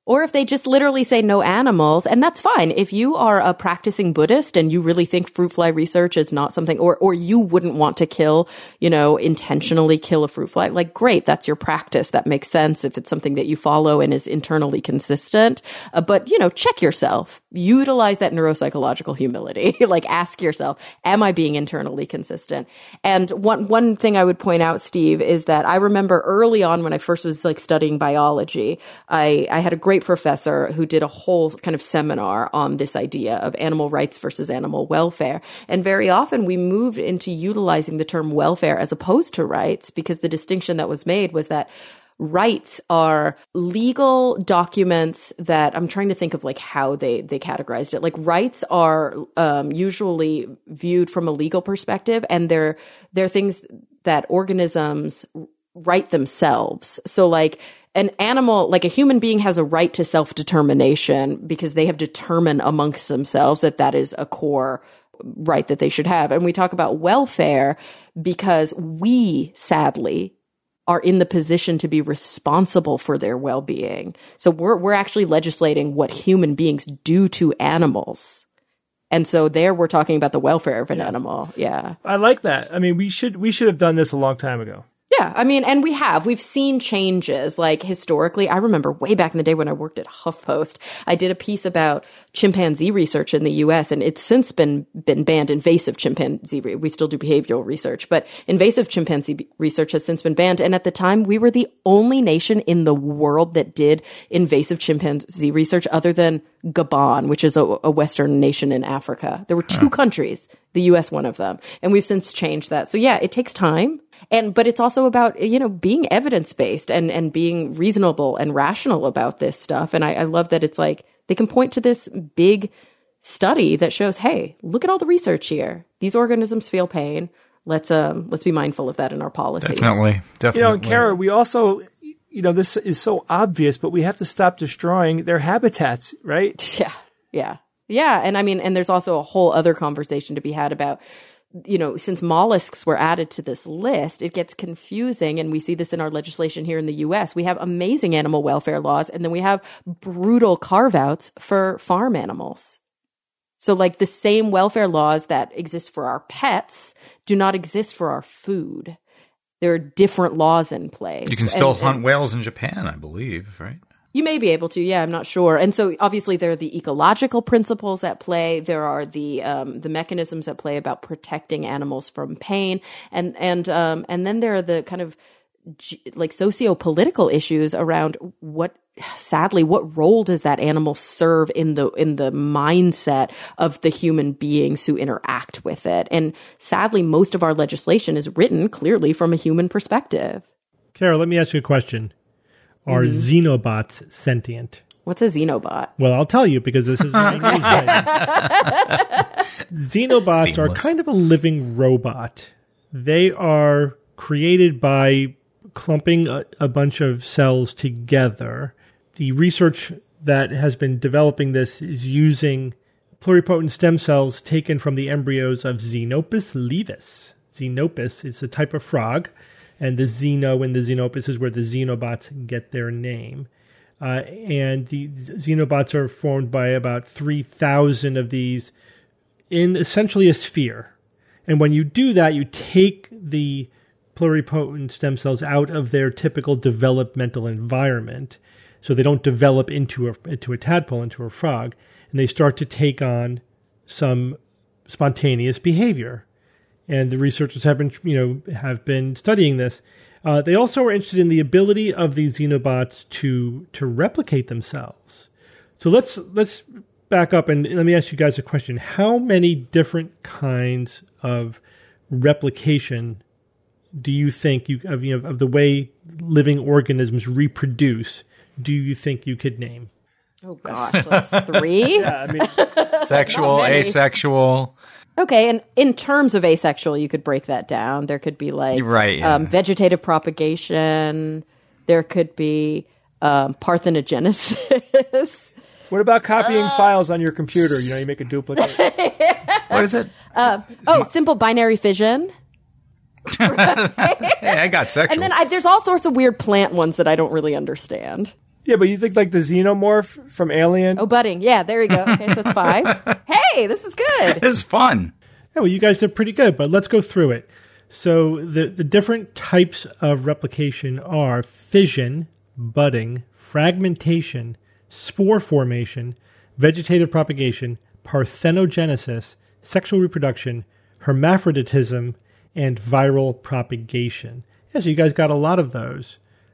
Speaker 3: Or if they just literally say no animals, and that's fine. If you are a practicing Buddhist and you really think fruit fly research is not something, or, or you wouldn't want to kill, you know, intentionally kill a fruit fly, like great, that's your practice. That makes sense if it's something that you follow and is internally consistent. Uh, but, you know, check yourself. Utilize that neuropsychological humility. Like ask yourself, am I being internally consistent? And one, one thing I would point out, Steve, is that I remember early on when I first was like studying biology, I, I had a great professor who did a whole kind of seminar on this idea of animal rights versus animal welfare. And very often we moved into utilizing the term welfare as opposed to rights, because the distinction that was made was that rights are legal documents that I'm trying to think of like how they, they categorized it. Like rights are um, usually viewed from a legal perspective, and they're, they're things that organisms right themselves. So like an animal, like a human being has a right to self-determination because they have determined amongst themselves that that is a core right that they should have. And we talk about welfare because we, sadly, are in the position to be responsible for their well-being. So we're we're actually legislating what human beings do to animals. And so there we're talking about the welfare of an animal. Yeah.
Speaker 4: I like that. I mean, we should we should have done this a long time ago.
Speaker 3: Yeah, I mean, and we have. We've seen changes. Like historically, I remember way back in the day when I worked at HuffPost, I did a piece about chimpanzee research in the U S, and it's since been been banned. Invasive chimpanzee, re- we still do behavioral research, but invasive chimpanzee research has since been banned. And at the time, we were the only nation in the world that did invasive chimpanzee research other than Gabon, which is a, a Western nation in Africa. There were two huh. countries, the U S one of them, and we've since changed that. So yeah, it takes time. And, but it's also about, you know, being evidence-based and, and being reasonable and rational about this stuff. And I, I love that it's like, they can point to this big study that shows, hey, look at all the research here. These organisms feel pain. Let's, um, let's be mindful of that in our policy.
Speaker 5: Definitely. Definitely.
Speaker 4: You know, and Kara, we also, you know, this is so obvious, but we have to stop destroying their habitats, right?
Speaker 3: Yeah. Yeah. Yeah. And I mean, and there's also a whole other conversation to be had about, you know, since mollusks were added to this list, it gets confusing. And we see this in our legislation here in the U S. We have amazing animal welfare laws, and then we have brutal carve-outs for farm animals. So like the same welfare laws that exist for our pets do not exist for our food. There are different laws in place.
Speaker 5: You can still
Speaker 3: and,
Speaker 5: hunt
Speaker 3: and,
Speaker 5: whales in Japan, I believe, right?
Speaker 3: You may be able to, yeah, I'm not sure. And so obviously there are the ecological principles at play. There are the um, the mechanisms at play about protecting animals from pain. And and um, and then there are the kind of g- like socio-political issues around what, sadly, what role does that animal serve in the in the mindset of the human beings who interact with it? And sadly, most of our legislation is written clearly from a human perspective.
Speaker 2: Kara, let me ask you a question. Are mm-hmm. xenobots sentient?
Speaker 3: What's a xenobot?
Speaker 2: Well, I'll tell you because this is my news item. Xenobots Seamless. Are kind of a living robot. They are created by clumping a, a bunch of cells together. The research that has been developing this is using pluripotent stem cells taken from the embryos of Xenopus laevis. Xenopus is a type of frog. And the Xeno and the Xenopus is where the xenobots get their name. Uh, and the xenobots are formed by about three thousand of these in essentially a sphere. And when you do that, you take the pluripotent stem cells out of their typical developmental environment. So they don't develop into a, into a tadpole, into a frog. And they start to take on some spontaneous behavior. And the researchers have been, you know, have been studying this. Uh, they also are interested in the ability of these xenobots to to replicate themselves. So let's let's back up and let me ask you guys a question: how many different kinds of replication do you think you of you know of the way living organisms reproduce? Do you think you could name?
Speaker 3: Oh gosh, like three?
Speaker 4: Yeah, I mean,
Speaker 5: sexual, asexual.
Speaker 3: Okay, and in terms of asexual, you could break that down. There could be like
Speaker 5: right, yeah.
Speaker 3: um, vegetative propagation. There could be um, parthenogenesis.
Speaker 4: What about copying uh, files on your computer? You know, you make a duplicate.
Speaker 5: What is it?
Speaker 3: Uh, oh, simple binary fission.
Speaker 5: Hey, I got sexual.
Speaker 3: And then I, there's all sorts of weird plant ones that I don't really understand.
Speaker 4: Yeah, but you think like the xenomorph from Alien?
Speaker 3: Oh, budding. Yeah, there we go. Okay, so that's five. Hey, this is good.
Speaker 5: It's fun.
Speaker 2: Yeah, well, you guys did pretty good, but let's go through it. So the, the different types of replication are fission, budding, fragmentation, spore formation, vegetative propagation, parthenogenesis, sexual reproduction, hermaphroditism, and viral propagation. Yeah, so you guys got a lot of those.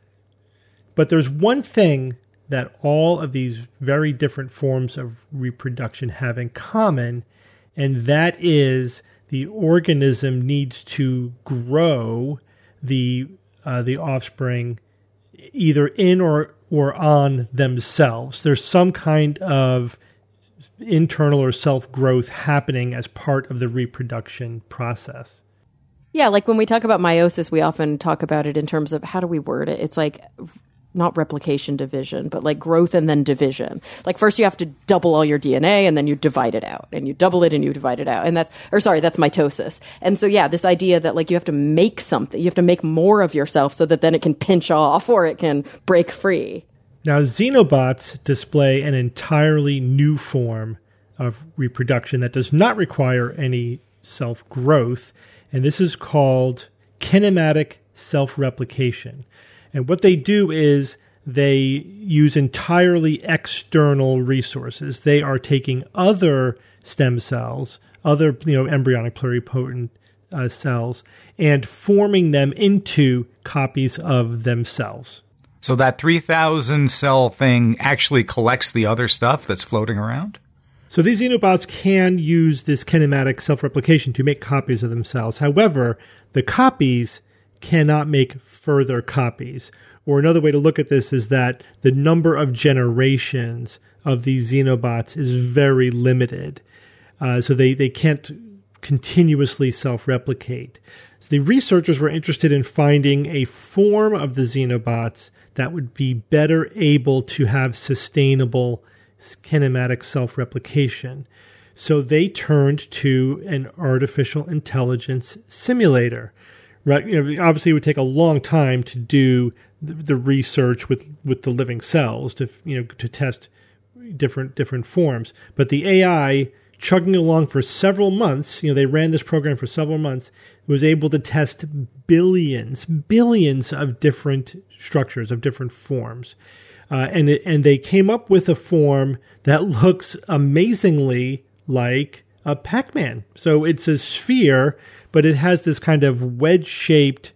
Speaker 2: But there's one thing that all of these very different forms of reproduction have in common, and that is the organism needs to grow the uh, the offspring either in or or on themselves. There's some kind of internal or self-growth happening as part of the reproduction process.
Speaker 3: Yeah, like when we talk about meiosis, we often talk about it in terms of how do we word it? It's like not replication division, but like growth and then division. Like first you have to double all your D N A and then you divide it out and you double it and you divide it out. And that's, or sorry, that's mitosis. And so, yeah, this idea that like you have to make something, you have to make more of yourself so that then it can pinch off or it can break free.
Speaker 2: Now, xenobots display an entirely new form of reproduction that does not require any self-growth, and this is called kinematic self-replication. And what they do is they use entirely external resources. They are taking other stem cells, other you know embryonic pluripotent uh, cells, and forming them into copies of themselves.
Speaker 5: So that three thousand cell thing actually collects the other stuff that's floating around?
Speaker 2: So these xenobots can use this kinematic self-replication to make copies of themselves. However, the copies cannot make further copies. Or another way to look at this is that the number of generations of these xenobots is very limited. Uh, so they, they can't continuously self-replicate. So the researchers were interested in finding a form of the xenobots that would be better able to have sustainable kinematic self-replication. So they turned to an artificial intelligence simulator. Right, you know, obviously, it would take a long time to do the, the research with, with the living cells to you know to test different different forms. But the A I, chugging along for several months, you know, they ran this program for several months, was able to test billions, billions of different structures of different forms, uh, and it, and they came up with a form that looks amazingly like a Pac-Man. So it's a sphere, but it has this kind of wedge-shaped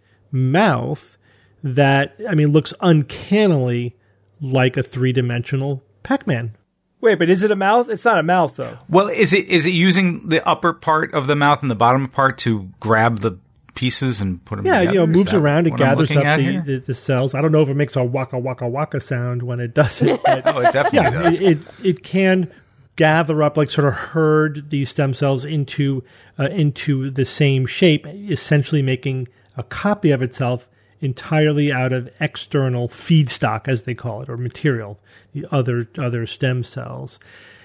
Speaker 2: mouth that, I mean, looks uncannily like a three-dimensional Pac-Man.
Speaker 4: Wait, but is it a mouth? It's not a mouth, though.
Speaker 5: Well, is it is it using the upper part of the mouth and the bottom part to grab the pieces and put them
Speaker 2: yeah,
Speaker 5: together?
Speaker 2: you know, it moves around, it gathers up the, the, the cells. I don't know if it makes a waka waka waka sound when it does it. But
Speaker 5: oh, it definitely
Speaker 2: yeah,
Speaker 5: does.
Speaker 2: It, it, it can gather up, like sort of herd these stem cells into uh, into the same shape, essentially making a copy of itself entirely out of external feedstock, as they call it, or material, the other other stem cells.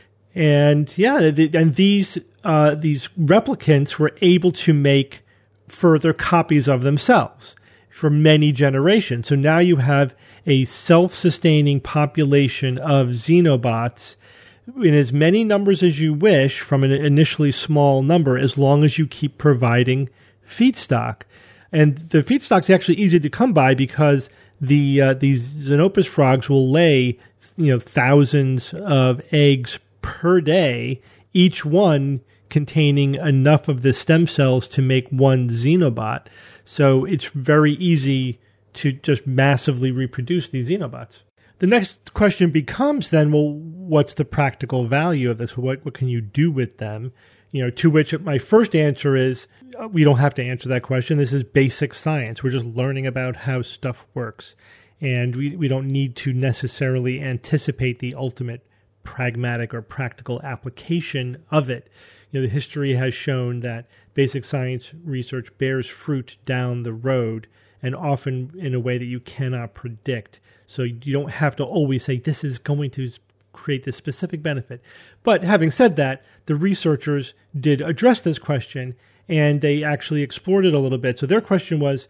Speaker 2: And yeah, the, and these uh, these replicants were able to make further copies of themselves for many generations. So now you have a self-sustaining population of xenobots in as many numbers as you wish from an initially small number, as long as you keep providing feedstock. And the feedstock's actually easy to come by because the uh, these Xenopus frogs will lay, you know, thousands of eggs per day, each one containing enough of the stem cells to make one xenobot. So it's very easy to just massively reproduce these xenobots. The next question becomes then, well, what's the practical value of this? What what can you do with them? You know, to which my first answer is, uh, we don't have to answer that question. This is basic science. We're just learning about how stuff works. And we, we don't need to necessarily anticipate the ultimate pragmatic or practical application of it. You know, the history has shown that basic science research bears fruit down the road, and often in a way that you cannot predict. So you don't have to always say, this is going to create this specific benefit. But having said that, the researchers did address this question, and they actually explored it a little bit. So their question was,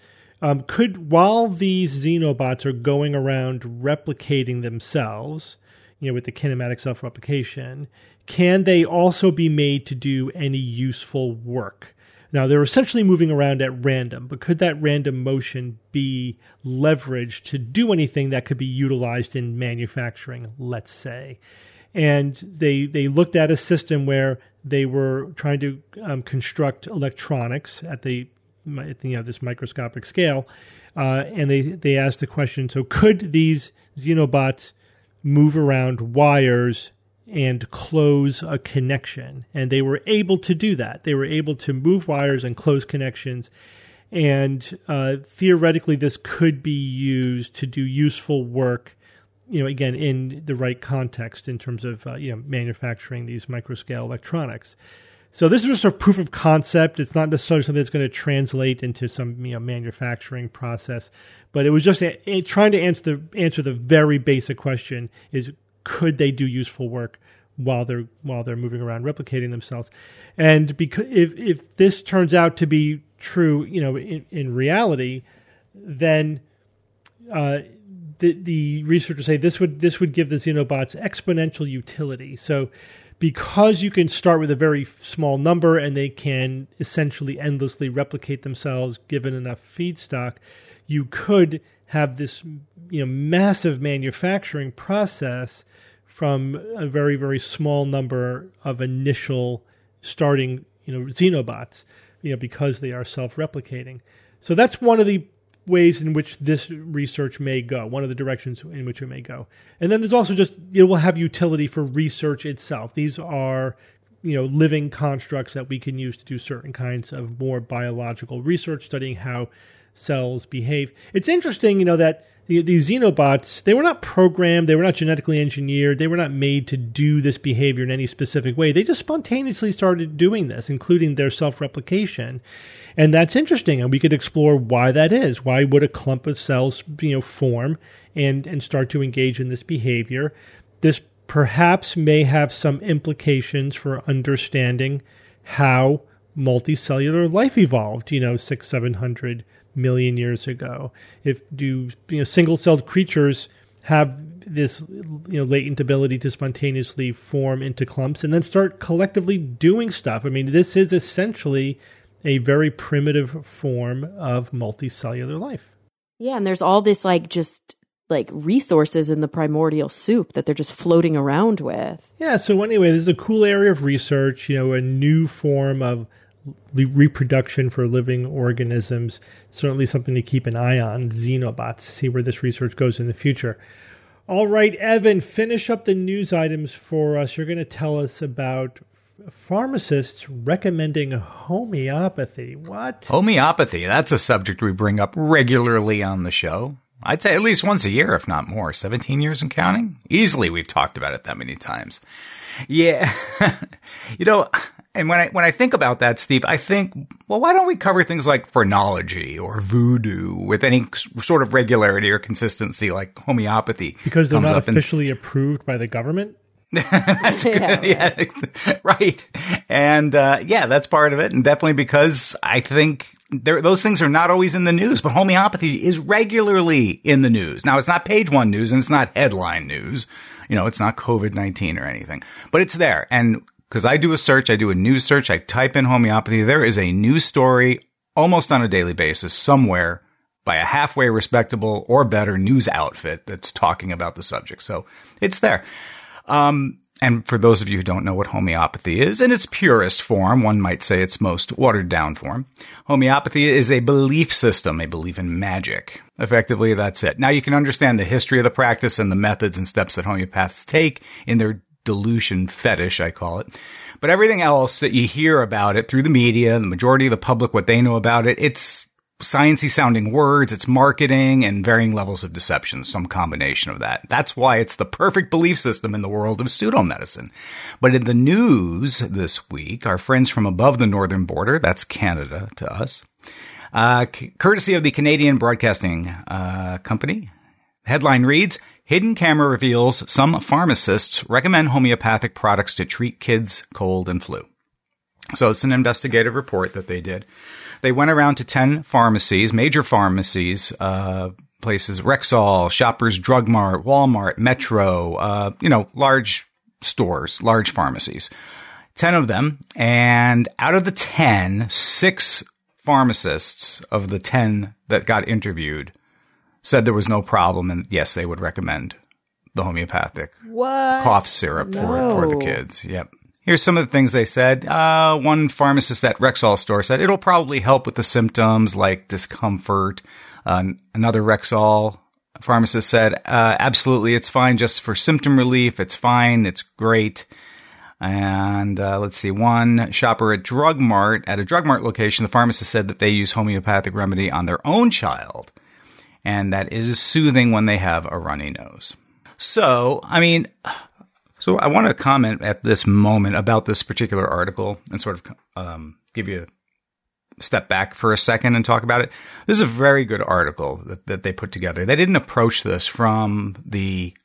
Speaker 2: Um, could while these xenobots are going around replicating themselves, you know, with the kinematic self-replication, can they also be made to do any useful work? Now, they're essentially moving around at random, but could that random motion be leveraged to do anything that could be utilized in manufacturing, let's say? And they they looked at a system where they were trying to um, construct electronics at the you know this microscopic scale, uh, and they they asked the question: so could these xenobots move around wires and close a connection? And they were able to do that. They were able to move wires and close connections, and uh, theoretically, this could be used to do useful work. You know, again, in the right context in terms of uh, you know manufacturing these microscale electronics. So this is just a proof of concept. It's not necessarily something that's going to translate into some you know manufacturing process, but it was just a, a, trying to answer the answer the very basic question: is could they do useful work while they're while they're moving around replicating themselves? And because if if this turns out to be true, you know, in, in reality, then uh, the the researchers say this would this would give the xenobots exponential utility. So because you can start with a very small number and they can essentially endlessly replicate themselves given enough feedstock, you could have this you know massive manufacturing process from a very, very small number of initial starting you know xenobots, you know, because they are self-replicating. So that's one of the ways in which this research may go, one of the directions in which it may go. And then there's also just, it will have utility for research itself. These are, you know, living constructs that we can use to do certain kinds of more biological research, studying how cells behave. It's interesting, you know, that the, these xenobots, they were not programmed, they were not genetically engineered, they were not made to do this behavior in any specific way. They just spontaneously started doing this, including their self-replication. And that's interesting, and we could explore why that is. Why would a clump of cells, you know, form and, and start to engage in this behavior? This perhaps may have some implications for understanding how multicellular life evolved, you know, six, seven hundred million years ago. If do you know single-celled creatures have this you know latent ability to spontaneously form into clumps and then start collectively doing stuff? I mean, this is essentially a very primitive form of multicellular life.
Speaker 3: Yeah, and there's all this like just like resources in the primordial soup that they're just floating around with.
Speaker 2: Yeah, so anyway, this is a cool area of research, you know, a new form of reproduction for living organisms. Certainly something to keep an eye on, xenobots, see where this research goes in the future. All right, Evan, finish up the news items for us. You're going to tell us about pharmacists recommending homeopathy. What?
Speaker 5: Homeopathy, that's a subject we bring up regularly on the show. I'd say at least once a year, if not more. seventeen years and counting? Easily we've talked about it that many times. Yeah. You know, and when I when I think about that, Steve, I think, well, why don't we cover things like phrenology or voodoo with any sort of regularity or consistency like homeopathy?
Speaker 2: Because they're not officially
Speaker 5: in-
Speaker 2: approved by the government?
Speaker 5: That's
Speaker 3: yeah.
Speaker 5: good. Yeah, right. And uh, yeah, that's part of it. And definitely because I think there, those things are not always in the news, but homeopathy is regularly in the news. Now, it's not page one news and it's not headline news. You know, it's not COVID nineteen or anything, but it's there. And because I do a search, I do a news search, I type in homeopathy, there is a news story almost on a daily basis somewhere by a halfway respectable or better news outfit that's talking about the subject. So it's there. Um, and for those of you who don't know what homeopathy is, in its purest form, one might say its most watered down form, homeopathy is a belief system, a belief in magic. Effectively, that's it. Now you can understand the history of the practice and the methods and steps that homeopaths take in their dilution fetish, I call it. But everything else that you hear about it through the media, the majority of the public, what they know about it, it's sciencey sounding words, it's marketing and varying levels of deception, some combination of that. That's why it's the perfect belief system in the world of pseudomedicine. But in the news this week, our friends from above the northern border, that's Canada to us, uh, c- courtesy of the Canadian Broadcasting uh, Company, headline reads, Hidden camera reveals some pharmacists recommend homeopathic products to treat kids' cold and flu. So it's an investigative report that they did. They went around to ten pharmacies, major pharmacies, uh, places, Rexall, Shoppers Drug Mart, Walmart, Metro, uh, you know, large stores, large pharmacies. ten of them. And out of the ten, six pharmacists of the ten that got interviewed said there was no problem. And yes, they would recommend the homeopathic
Speaker 3: What?
Speaker 5: cough syrup
Speaker 3: No.
Speaker 5: for, for the kids. Yep. Here's some of the things they said. Uh, one pharmacist at Rexall store said it'll probably help with the symptoms like discomfort. Uh, another Rexall pharmacist said, uh, absolutely, it's fine just for symptom relief. It's fine. It's great. And uh, let's see, one shopper at Drug Mart, at a Drug Mart location, the pharmacist said that they use homeopathic remedy on their own child, and that it is soothing when they have a runny nose. So, I mean, so I want to comment at this moment about this particular article and sort of um, give you a step back for a second and talk about it. This is a very good article that, that they put together. They didn't approach this from the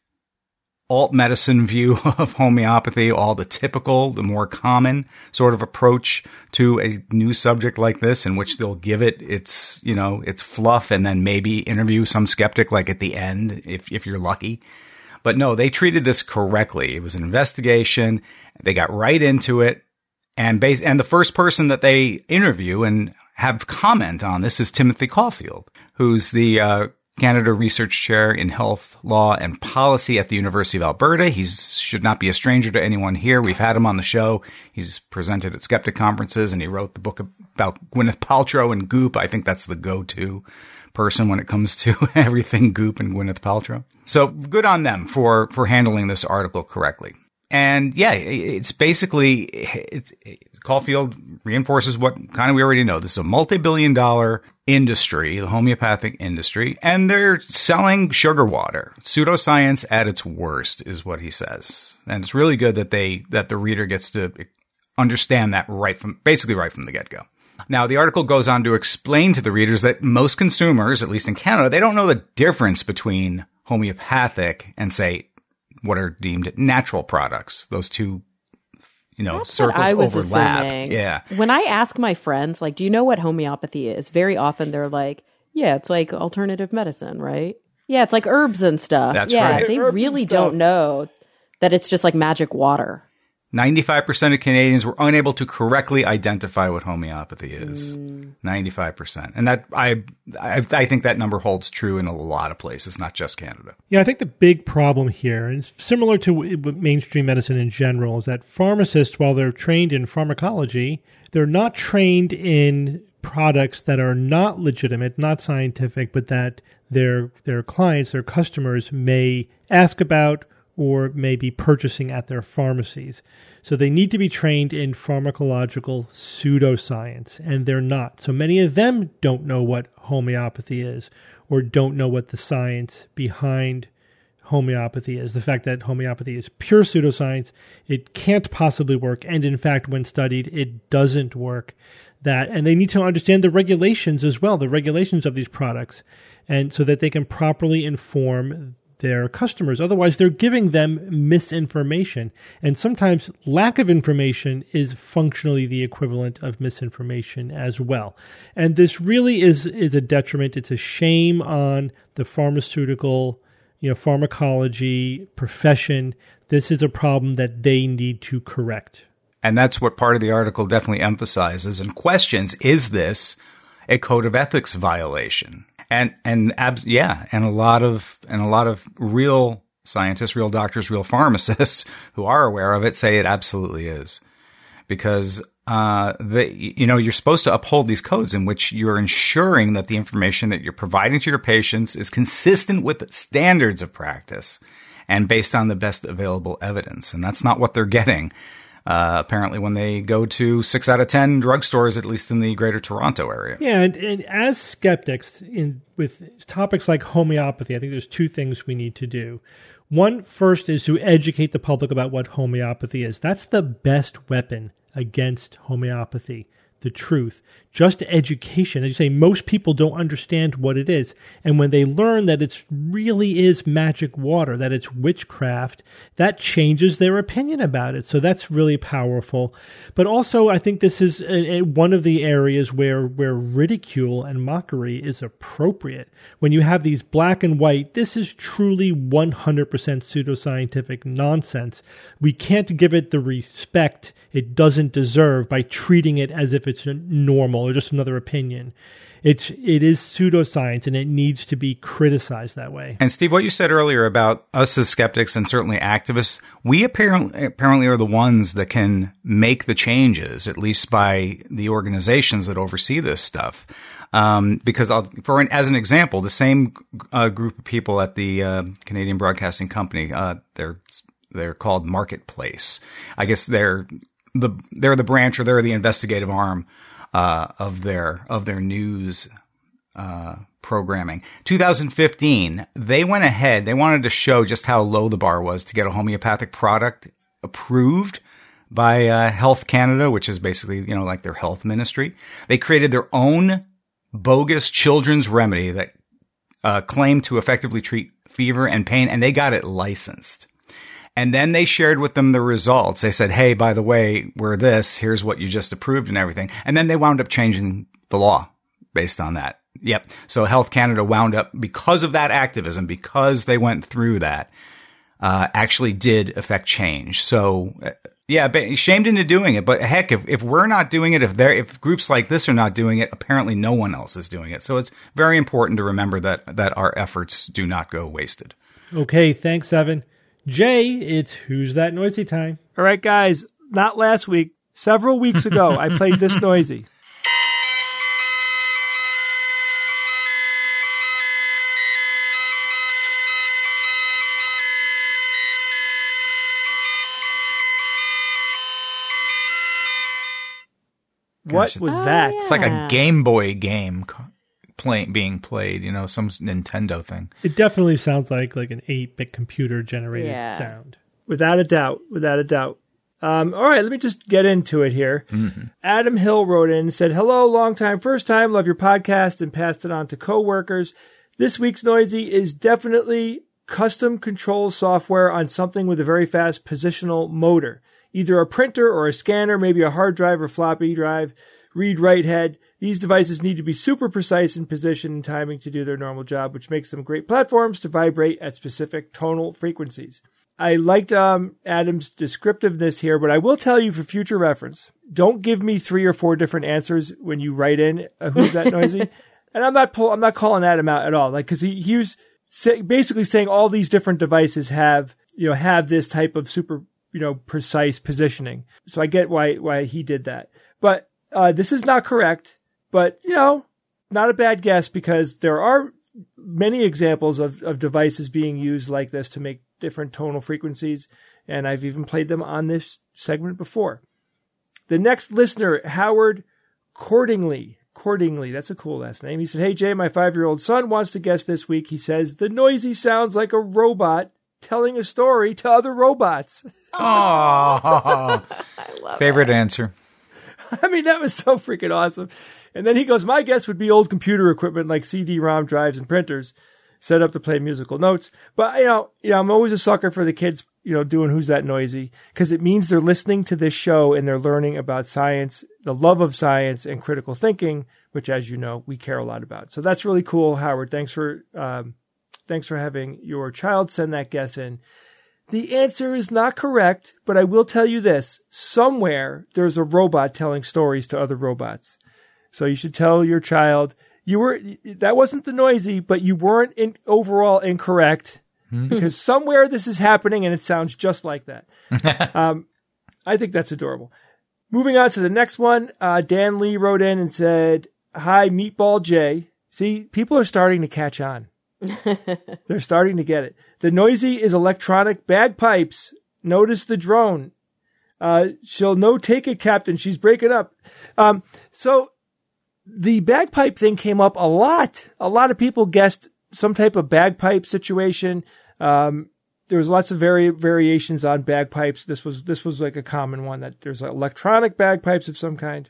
Speaker 5: alt medicine view of homeopathy, all the typical, the more common sort of approach to a new subject like this, in which they'll give it its, you know, its fluff and then maybe interview some skeptic like at the end, if, if you're lucky. But no, they treated this correctly. It was an investigation. They got right into it. And base, and the first person that they interview and have comment on this is Timothy Caulfield, who's the, uh, Canada Research Chair in Health, Law, and Policy at the University of Alberta. He should not be a stranger to anyone here. We've had him on the show. He's presented at skeptic conferences, and he wrote the book about Gwyneth Paltrow and Goop. I think that's the go-to person when it comes to everything Goop and Gwyneth Paltrow. So good on them for, for handling this article correctly. And yeah, it's basically, it's, Caulfield reinforces what kind of we already know. This is a multi-billion dollar industry, the homeopathic industry, and they're selling sugar water. Pseudoscience at its worst is what he says. And it's really good that they, that the reader gets to understand that right from, basically right from the get-go. Now, the article goes on to explain to the readers that most consumers, at least in Canada, they don't know the difference between homeopathic and, say, what are deemed natural products. Those two, you know,
Speaker 3: That's
Speaker 5: circles
Speaker 3: what I was
Speaker 5: overlap.
Speaker 3: Assuming.
Speaker 5: Yeah.
Speaker 3: When I ask my friends, like, do you know what homeopathy is? Very often they're like, yeah, it's like alternative medicine, right? Yeah, it's like herbs and stuff.
Speaker 5: That's
Speaker 3: yeah,
Speaker 5: right.
Speaker 3: They
Speaker 4: Herbs and
Speaker 3: really
Speaker 4: stuff.
Speaker 3: don't know that it's just like magic water.
Speaker 5: ninety-five percent of Canadians were unable to correctly identify what homeopathy is.
Speaker 3: Mm.
Speaker 5: ninety-five percent. And that I, I I think that number holds true in a lot of places, not just Canada.
Speaker 2: Yeah, I think the big problem here, and it's similar to w- w- mainstream medicine in general, is that pharmacists, while they're trained in pharmacology, they're not trained in products that are not legitimate, not scientific, but that their their clients, their customers may ask about or may be purchasing at their pharmacies. So they need to be trained in pharmacological pseudoscience, and they're not. So many of them don't know what homeopathy is or don't know what the science behind homeopathy is. The fact that homeopathy is pure pseudoscience, it can't possibly work, and in fact, when studied, it doesn't work. That, and they need to understand the regulations as well, the regulations of these products, and so that they can properly inform their customers. Otherwise, they're giving them misinformation. And sometimes lack of information is functionally the equivalent of misinformation as well. And this really is, is a detriment. It's a shame on the pharmaceutical, you know, pharmacology profession. This is a problem that they need to correct.
Speaker 5: And that's what part of the article definitely emphasizes and questions. Is this a code of ethics violation? And, and, abs- yeah, and a lot of, and a lot of real scientists, real doctors, real pharmacists who are aware of it say it absolutely is. Because, uh, the, you know, you're supposed to uphold these codes in which you're ensuring that the information that you're providing to your patients is consistent with standards of practice and based on the best available evidence. And that's not what they're getting. Uh, apparently when they go to six out of ten drugstores, at least in the greater Toronto area.
Speaker 2: Yeah, and, and as skeptics in with topics like homeopathy, I think there's two things we need to do. One, first, is to educate the public about what homeopathy is. That's the best weapon against homeopathy. the truth. Just education. As you say, most people don't understand what it is. And when they learn that it really is magic water, that it's witchcraft, that changes their opinion about it. So that's really powerful. But also, I think this is a, a, one of the areas where, where ridicule and mockery is appropriate. When you have these black and white, this is truly one hundred percent pseudoscientific nonsense. We can't give it the respect it doesn't deserve by treating it as if it's normal or just another opinion. It's it is pseudoscience, and it needs to be criticized that way.
Speaker 5: And Steve, what you said earlier about us as skeptics and certainly activists, we apparently apparently are the ones that can make the changes, at least by the organizations that oversee this stuff. Um, because I'll, for an, as an example, the same uh, group of people at the uh, Canadian Broadcasting Company, uh, they're they're called Marketplace. I guess they're the they're the branch, or they're the investigative arm uh, of their of their news uh, programming. two thousand fifteen, they went ahead. They wanted to show just how low the bar was to get a homeopathic product approved by uh, Health Canada, which is basically, you know, like their health ministry. They created their own bogus children's remedy that uh, claimed to effectively treat fever and pain, and they got it licensed. And then they shared with them the results. They said, hey, by the way, we're this. Here's what you just approved and everything. And then they wound up changing the law based on that. Yep. So Health Canada wound up, because of that activism, because they went through that, uh, actually did affect change. So, uh, yeah, shamed into doing it. But heck, if, if we're not doing it, if they're, if groups like this are not doing it, apparently no one else is doing it. So it's very important to remember that, that our efforts do not go wasted.
Speaker 2: Okay. Thanks, Evan. Jay, it's Who's That Noisy time.
Speaker 4: All right, guys, not last week. Several weeks ago, I played this noisy. What was
Speaker 3: Oh,
Speaker 4: that?
Speaker 3: yeah.
Speaker 5: It's like a Game Boy game play, being played, you know, some Nintendo thing.
Speaker 2: It definitely sounds like like an eight-bit computer generated
Speaker 3: Yeah.
Speaker 2: sound.
Speaker 4: Without a doubt. Without a doubt. Um, all right, let me just get into it here. Mm-hmm. Adam Hill wrote in and said, hello, long time, first time, love your podcast, and passed it on to coworkers. This week's Noisy is definitely custom control software on something with a very fast positional motor. Either a printer or a scanner, maybe a hard drive or floppy drive, read-write head. These devices need to be super precise in position and timing to do their normal job, which makes them great platforms to vibrate at specific tonal frequencies. I liked um, Adam's descriptiveness here, but I will tell you for future reference, don't give me three or four different answers when you write in uh, Who's That Noisy? And I'm not pull, I'm not calling Adam out at all, like, because he, he was say, basically saying all these different devices have, you know, have this type of super, you know, precise positioning. So I get why why he did that. But uh, this is not correct, but, you know, not a bad guess, because there are many examples of, of devices being used like this to make different tonal frequencies, and I've even played them on this segment before. The next listener, Howard Cordingly. Cordingly, that's a cool last name. He said, hey, Jay, my five-year-old son wants to guess this week. He says, the Noisy sounds like a robot telling a story to other robots.
Speaker 5: Oh,
Speaker 3: I love
Speaker 5: favorite
Speaker 3: it.
Speaker 5: answer.
Speaker 4: I mean, that was so freaking awesome. And then he goes, my guess would be old computer equipment like C D ROM drives and printers set up to play musical notes. But, you know, you know, I'm always a sucker for the kids, you know, doing Who's That Noisy, because it means they're listening to this show and they're learning about science, the love of science and critical thinking, which, as you know, we care a lot about. So that's really cool, Howard. Thanks for, um, thanks for having your child send that guess in. The answer is not correct, but I will tell you this. Somewhere there's a robot telling stories to other robots. So you should tell your child, you were, that wasn't the Noisy, but you weren't in, overall incorrect, hmm. because somewhere this is happening and it sounds just like that. um, I think that's adorable. Moving on to the next one, uh, Dan Lee wrote in and said, hi, Meatball J. See, people are starting to catch on. They're starting to get it. The Noisy is electronic bagpipes. Notice the drone. Uh, she'll no take it, Captain. She's breaking up. Um, so the bagpipe thing came up a lot. A lot of people guessed some type of bagpipe situation. Um, there was lots of vari- variations on bagpipes. This was, this was like a common one, that there's electronic bagpipes of some kind.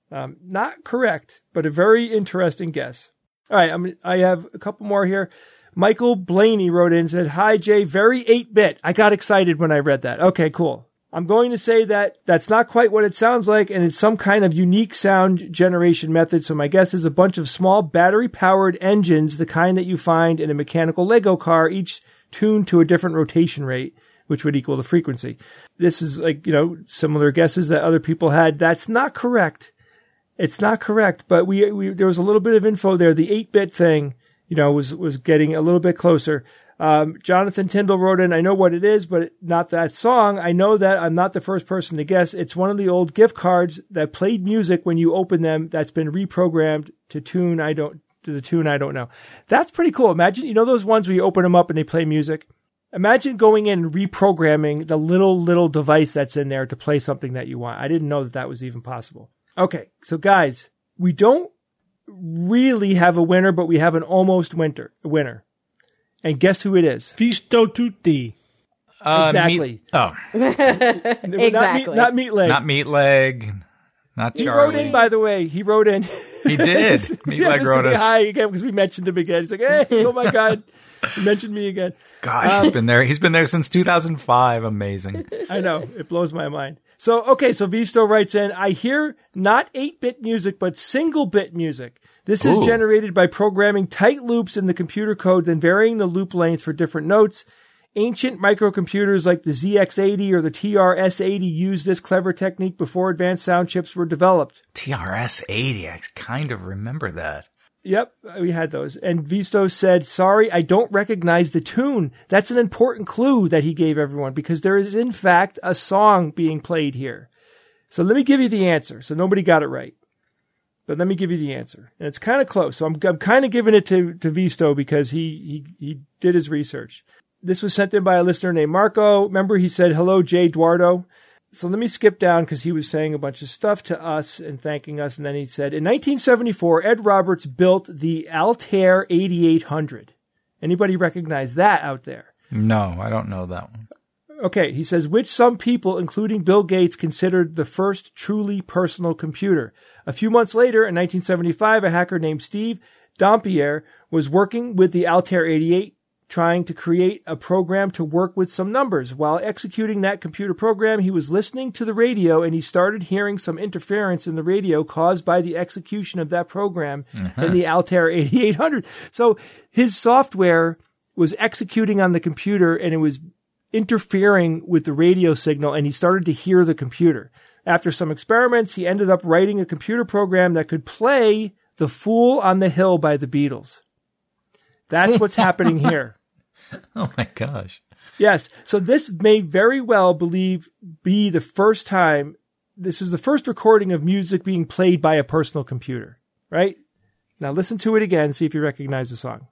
Speaker 4: Um, not correct, but a very interesting guess. All right, I'm, I have a couple more here. Michael Blaney wrote in and said, "Hi, Jay, very eight-bit. I got excited when I read that." Okay, cool. I'm going to say that that's not quite what it sounds like, and it's some kind of unique sound generation method, so my guess is a bunch of small battery-powered engines, the kind that you find in a mechanical Lego car, each tuned to a different rotation rate, which would equal the frequency. This is like, you know, similar guesses that other people had. That's not correct. It's not correct, but we, we there was a little bit of info there. The eight-bit thing, you know, was was getting a little bit closer. Um, Jonathan Tyndall wrote in, "I know what it is, but not that song. I know that I'm not the first person to guess. It's one of the old gift cards that played music when you open them that's been reprogrammed to tune I don't to the tune I don't know." That's pretty cool. Imagine, you know, those ones where you open them up and they play music? Imagine going in and reprogramming the little, little device that's in there to play something that you want. I didn't know that that was even possible. Okay, so guys, we don't really have a winner, but we have an almost winter winner. And guess who it is?
Speaker 2: Visto Tutti.
Speaker 5: Uh,
Speaker 4: Exactly.
Speaker 5: Meat, oh,
Speaker 3: Exactly.
Speaker 4: Not meat, not meat leg.
Speaker 5: not meat leg. Not
Speaker 4: he
Speaker 5: Charlie.
Speaker 4: wrote in, by the way. He wrote in.
Speaker 5: He did. Meat
Speaker 4: yeah,
Speaker 5: leg
Speaker 4: to
Speaker 5: wrote
Speaker 4: say
Speaker 5: us.
Speaker 4: hi again because we mentioned him again. He's like, "Hey, oh my God, you mentioned me again."
Speaker 5: Gosh,
Speaker 4: Um,
Speaker 5: he's been there. He's been there since two thousand five. Amazing.
Speaker 4: I know. It blows my mind. So, okay, so Visto writes in, "I hear not eight-bit music, but single-bit music. This is
Speaker 5: Ooh.
Speaker 4: generated by programming tight loops in the computer code, then varying the loop length for different notes. Ancient microcomputers like the Z X eighty or the T R S eighty used this clever technique before advanced sound chips were developed."
Speaker 5: T R S eighty. I kind of remember that.
Speaker 4: Yep, we had those. And Visto said, "Sorry, I don't recognize the tune." That's an important clue that he gave everyone because there is, in fact, a song being played here. So let me give you the answer. So nobody got it right. But let me give you the answer. And it's kind of close. So I'm, I'm kind of giving it to, to Visto because he, he, he did his research. This was sent in by a listener named Marco. Remember, he said, "Hello, Jay Eduardo." So let me skip down because he was saying a bunch of stuff to us and thanking us. And then he said, in nineteen seventy-four, Ed Roberts built the Altair eighty-eight hundred. Anybody recognize that out there?
Speaker 5: No, I don't know that one.
Speaker 4: Okay, he says, which some people, including Bill Gates, considered the first truly personal computer. A few months later, in nineteen seventy-five, a hacker named Steve Dampier was working with the Altair eighty-eight, trying to create a program to work with some numbers. While executing that computer program, he was listening to the radio and he started hearing some interference in the radio caused by the execution of that program uh-huh. in the Altair eighty-eight hundred. So his software was executing on the computer and it was interfering with the radio signal and he started to hear the computer. After some experiments, he ended up writing a computer program that could play The Fool on the Hill by the Beatles. That's what's happening here.
Speaker 5: Oh my gosh.
Speaker 4: Yes. So this may very well believe be the first time, this is the first recording of music being played by a personal computer, right? Now listen to it again, see if you recognize the song.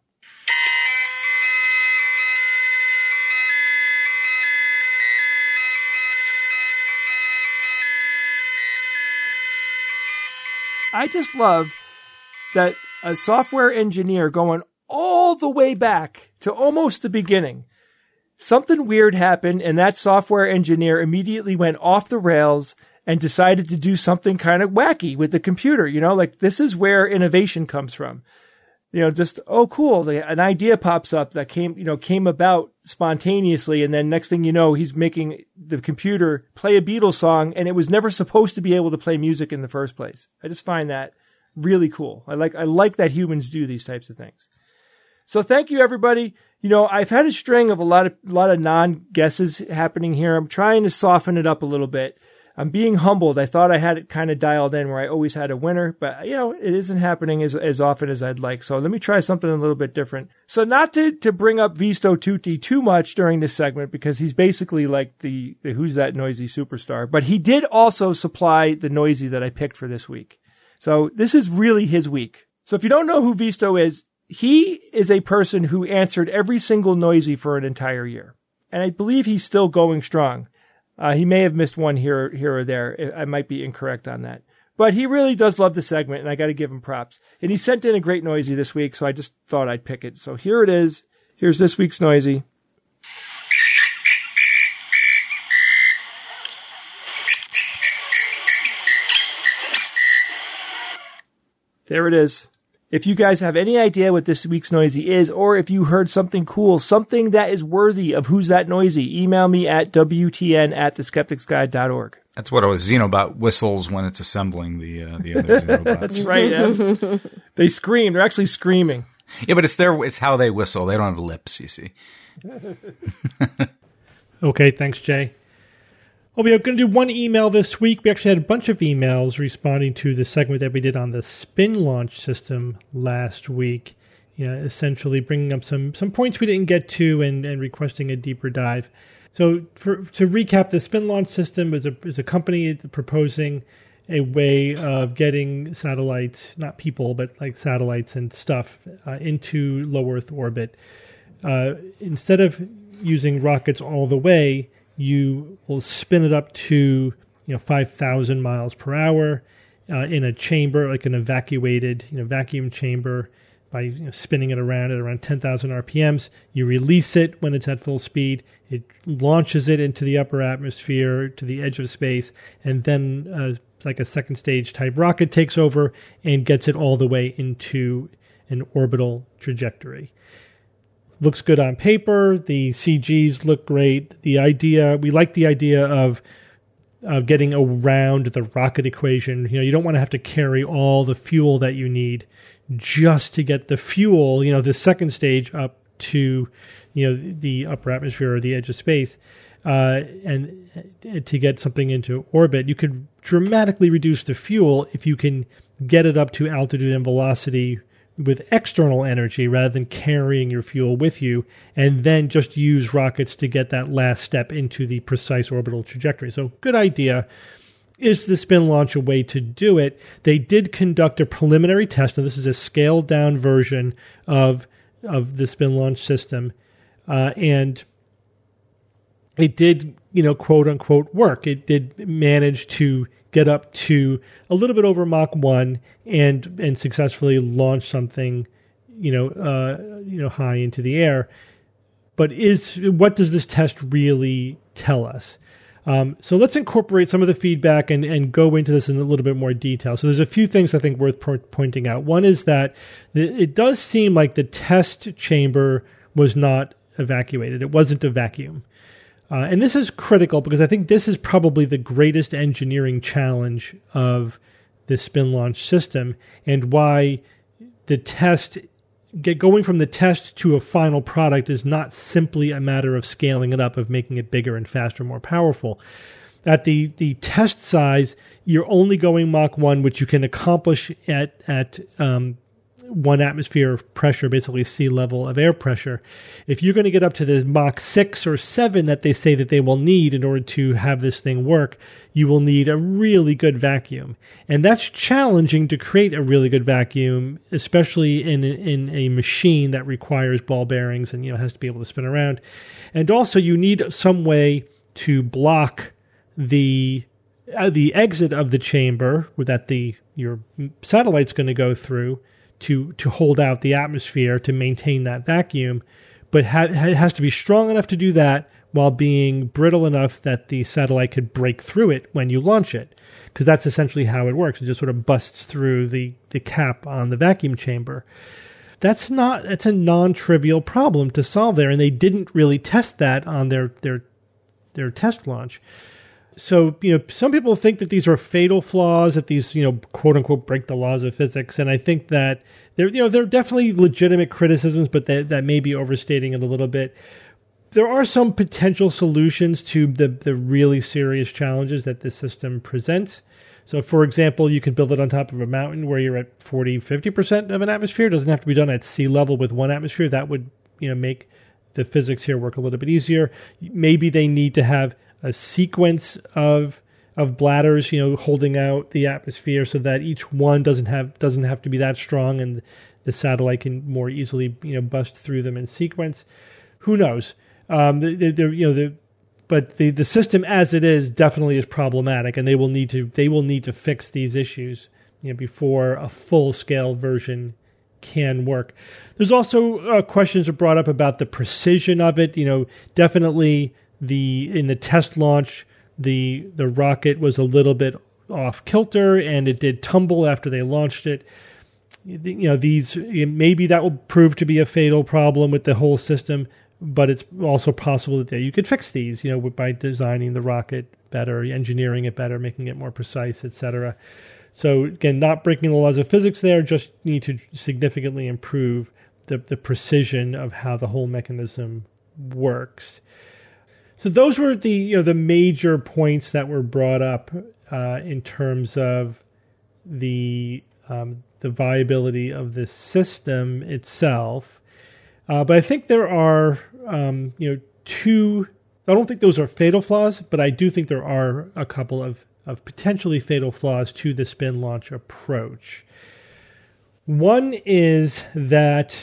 Speaker 4: I just love that a software engineer going all the way back to almost the beginning. Something weird happened and that software engineer immediately went off the rails and decided to do something kind of wacky with the computer. You know, like this is where innovation comes from. You know, just, oh, cool. An idea pops up that came, you know, came about spontaneously. And then next thing you know, he's making the computer play a Beatles song and it was never supposed to be able to play music in the first place. I just find that really cool. I like, I like that humans do these types of things. So thank you, everybody. You know, I've had a string of a lot of, a lot of non-guesses happening here. I'm trying to soften it up a little bit. I'm being humbled. I thought I had it kind of dialed in where I always had a winner, but you know, it isn't happening as, as often as I'd like. So let me try something a little bit different. So not to, to bring up Visto Tutti too much during this segment because he's basically like the, the Who's That Noisy superstar, but he did also supply the noisy that I picked for this week. So this is really his week. So if you don't know who Visto is, he is a person who answered every single noisy for an entire year. And I believe he's still going strong. Uh, he may have missed one here, here or there. I might be incorrect on that. But he really does love the segment, and I got to give him props. And he sent in a great noisy this week, so I just thought I'd pick it. So here it is. Here's this week's noisy. There it is. If you guys have any idea what this week's Noisy is, or if you heard something cool, something that is worthy of Who's That Noisy, email me at W T N at the skeptics guide dot org.
Speaker 5: That's what a Xenobot whistles when it's assembling the uh, the other Xenobots.
Speaker 4: That's right, Ev. They scream. They're actually screaming.
Speaker 5: Yeah, but it's their it's how they whistle. They don't have lips, you see.
Speaker 2: Okay, thanks, Jay. Well, we are going to do one email this week. We actually had a bunch of emails responding to the segment that we did on the spin launch system last week. You know, essentially bringing up some, some points we didn't get to and, and requesting a deeper dive. So for, to recap, the spin launch system is a, is a company proposing a way of getting satellites, not people, but like satellites and stuff, uh, into low Earth orbit. Uh, instead of using rockets all the way, you will spin it up to, you know, five thousand miles per hour uh, in a chamber, like an evacuated, you know, vacuum chamber, by you know, spinning it around at around ten thousand R P Ms. You release it when it's at full speed. It launches it into the upper atmosphere, to the edge of space, and then uh, like a second stage type rocket takes over and gets it all the way into an orbital trajectory. Looks good on paper. The C Gs look great. The idea, we like the idea of of getting around the rocket equation. You know, you don't want to have to carry all the fuel that you need just to get the fuel, you know, the second stage up to, you know, the upper atmosphere or the edge of space, uh, and to get something into orbit. You could dramatically reduce the fuel if you can get it up to altitude and velocity with external energy rather than carrying your fuel with you, and then just use rockets to get that last step into the precise orbital trajectory. So good idea. Is the spin launch a way to do it? They did conduct a preliminary test, and this is a scaled down version of of the spin launch system, uh, and it did, you know, quote unquote work. It did manage to get up to a little bit over Mach one and and successfully launch something, you know, uh, you know, high into the air. But is what does this test really tell us? Um, so let's incorporate some of the feedback and, and go into this in a little bit more detail. So there's a few things I think worth po- pointing out. One is that the, it does seem like the test chamber was not evacuated. It wasn't a vacuum. Uh, and this is critical because I think this is probably the greatest engineering challenge of the spin launch system, and why the test, get going from the test to a final product is not simply a matter of scaling it up, of making it bigger and faster, more powerful. At the, the test size, you're only going Mach one, which you can accomplish at, at um, one atmosphere of pressure, basically sea level of air pressure. If you're going to get up to the Mach six or seven that they say that they will need in order to have this thing work, you will need a really good vacuum. And that's challenging to create a really good vacuum, especially in in a machine that requires ball bearings and, you know, has to be able to spin around. And also you need some way to block the uh, the exit of the chamber that the your satellite's going to go through to to hold out the atmosphere to maintain that vacuum, but ha- it has to be strong enough to do that while being brittle enough that the satellite could break through it when you launch it, because that's essentially how it works. It just sort of busts through the, the cap on the vacuum chamber. That's not, it's a non-trivial problem to solve there, and they didn't really test that on their their their test launch. So, you know, some people think that these are fatal flaws, that these, you know, quote unquote break the laws of physics. And I think that they're, you know, they're definitely legitimate criticisms, but that, that may be overstating it a little bit. There are some potential solutions to the, the really serious challenges that this system presents. So, for example, you can build it on top of a mountain where you're at forty, fifty percent of an atmosphere. It doesn't have to be done at sea level with one atmosphere. That would, you know, make the physics here work a little bit easier. Maybe they need to have a sequence of of bladders, you know, holding out the atmosphere so that each one doesn't have doesn't have to be that strong, and the satellite can more easily, you know, bust through them in sequence. Who knows? Um, they're, they're, you know, the but the, the system as it is definitely is problematic, and they will need to they will need to fix these issues, you know, before a full scale version can work. There's also uh, questions are brought up about the precision of it. You know, definitely. The in the test launch, the the rocket was a little bit off kilter, and it did tumble after they launched it. you know, these maybe that will prove to be a fatal problem with the whole system, but it's also possible that you could fix these, you know, by designing the rocket better, engineering it better, making it more precise, et cetera. So again, not breaking the laws of physics there, just need to significantly improve the, the precision of how the whole mechanism works. So those were the, you know, the major points that were brought up uh, in terms of the um, the viability of this system itself. Uh, but I think there are, um, you know, two. I don't think those are fatal flaws, but I do think there are a couple of, of potentially fatal flaws to the spin launch approach. One is that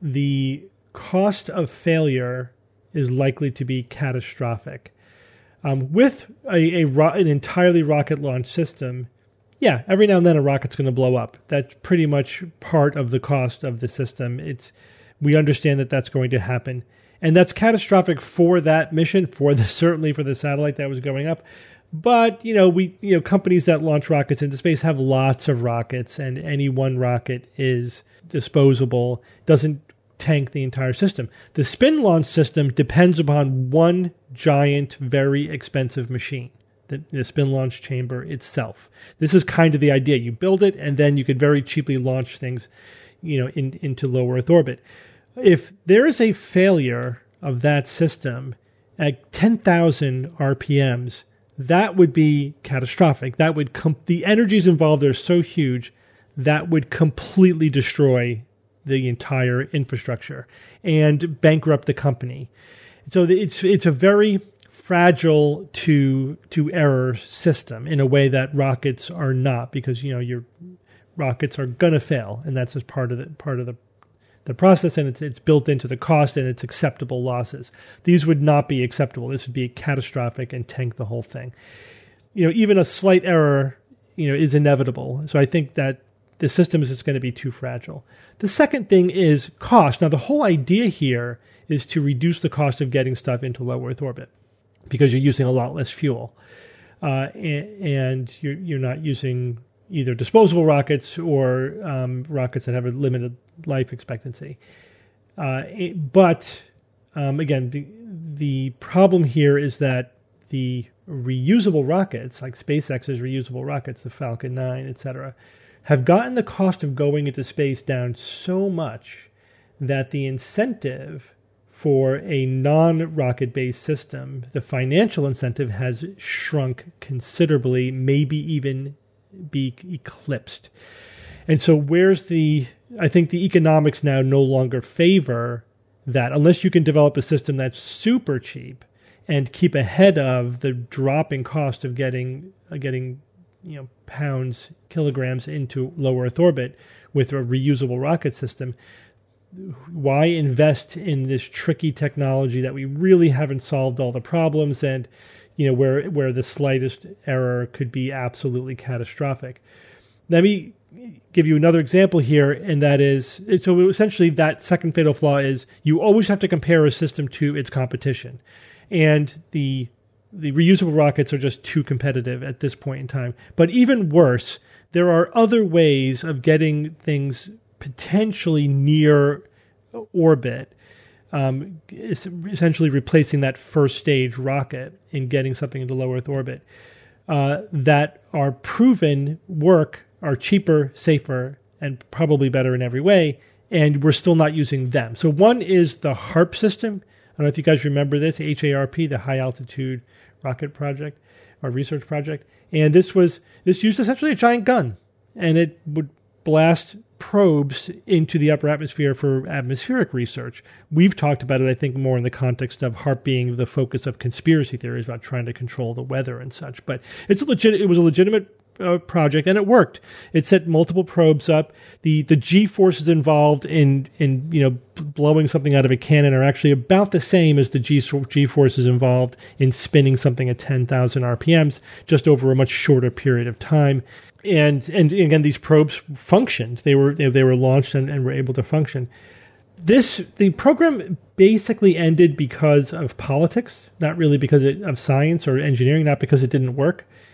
Speaker 2: the cost of failure is likely to be catastrophic. Um, with a, a ro- an entirely rocket launch system, yeah, every now and then a rocket's going to blow up. That's pretty much part of the cost of the system. It's we understand that that's going to happen, and that's catastrophic for that mission, for the certainly for the satellite that was going up. But you know, we you know companies that launch rockets into space have lots of rockets, and any one rocket is disposable. Doesn't tank the entire system. The spin launch system depends upon one giant, very expensive machine, the, the spin launch chamber itself. This is kind of the idea. You build it, and then you could very cheaply launch things, you know, in, into low Earth orbit. If there is a failure of that system at ten thousand R P Ms, that would be catastrophic. That would com- the energies involved are so huge that would completely destroy the entire infrastructure and bankrupt the company. So it's it's a very fragile to to error system in a way that rockets are not, because you know your rockets are gonna fail, and that's just part of the part of the the process, and it's it's built into the cost, and it's acceptable losses. These would not be acceptable. This would be catastrophic and tank the whole thing. You know, even a slight error, you know, is inevitable. So I think that the system is just going to be too fragile. The second thing is cost. Now, the whole idea here is to reduce the cost of getting stuff into low Earth orbit because you're using a lot less fuel, uh, and, and you're you're not using either disposable rockets or um, rockets that have a limited life expectancy. Uh, it, but um, again, the the problem here is that the reusable rockets, like SpaceX's reusable rockets, the Falcon nine, et cetera, have gotten the cost of going into space down so much that the incentive for a non-rocket-based system, the financial incentive, has shrunk considerably, maybe even be eclipsed. And so where's the, I think the economics now no longer favor that, unless you can develop a system that's super cheap and keep ahead of the dropping cost of getting uh, getting you know pounds, kilograms into low Earth orbit with a reusable rocket system. Why invest in this tricky technology that we really haven't solved all the problems, and you know where where the slightest error could be absolutely catastrophic? Let me give you another example here, and that is, so essentially that second fatal flaw is you always have to compare a system to its competition. And the the reusable rockets are just too competitive at this point in time. But even worse, there are other ways of getting things potentially near orbit, um, essentially replacing that first stage rocket and getting something into low Earth orbit, uh, that are proven work, are cheaper, safer, and probably better in every way, and we're still not using them. So one is the HARP system. I don't know if you guys remember this, H A R P, the High Altitude Rocket Project, or Research Project. And this was this used essentially a giant gun, and it would blast probes into the upper atmosphere for atmospheric research. We've talked about it, I think, more in the context of HARP being the focus of conspiracy theories about trying to control the weather and such. But it's a legit. It was a legitimate Uh, project, and it worked. It set multiple probes up. The the G forces involved in in you know blowing something out of a cannon are actually about the same as the G G forces involved in spinning something at ten thousand R P Ms, just over a much shorter period of time. And and again, these probes functioned. They were they were launched and, and were able to function. This the program basically ended because of politics, not really because it, of science or engineering, not because it didn't work.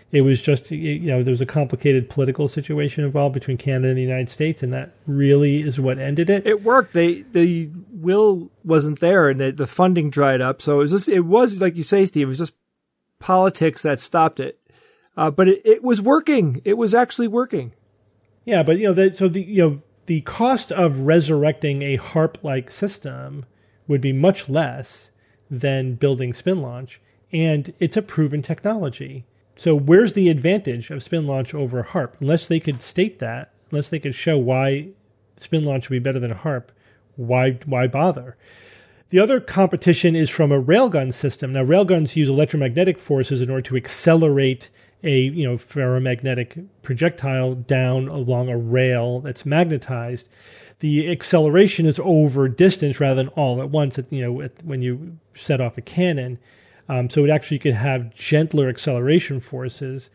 Speaker 2: It was just, you know, there was a complicated political situation involved between Canada and the United States, and that really is what ended it.
Speaker 4: It worked. They, the will wasn't there, and the, the funding dried up. So it was just, it was, like you say, Steve, it was just politics that stopped it. Uh, but it, it was working. It was actually working.
Speaker 2: Yeah, but, you know, the, so the, you know, the cost of resurrecting a HARP-like system would be much less than building spin launch, and it's a proven technology. So where's the advantage of spin launch over HARP? Unless they could state that, unless they could show why spin launch would be better than HARP, why why bother? The other competition is from a railgun system. Now, railguns use electromagnetic forces in order to accelerate a you know ferromagnetic projectile down along a rail that's magnetized. The acceleration is over distance rather than all at once. You know, at, when you set off a cannon. Um, so it actually could have gentler acceleration forces,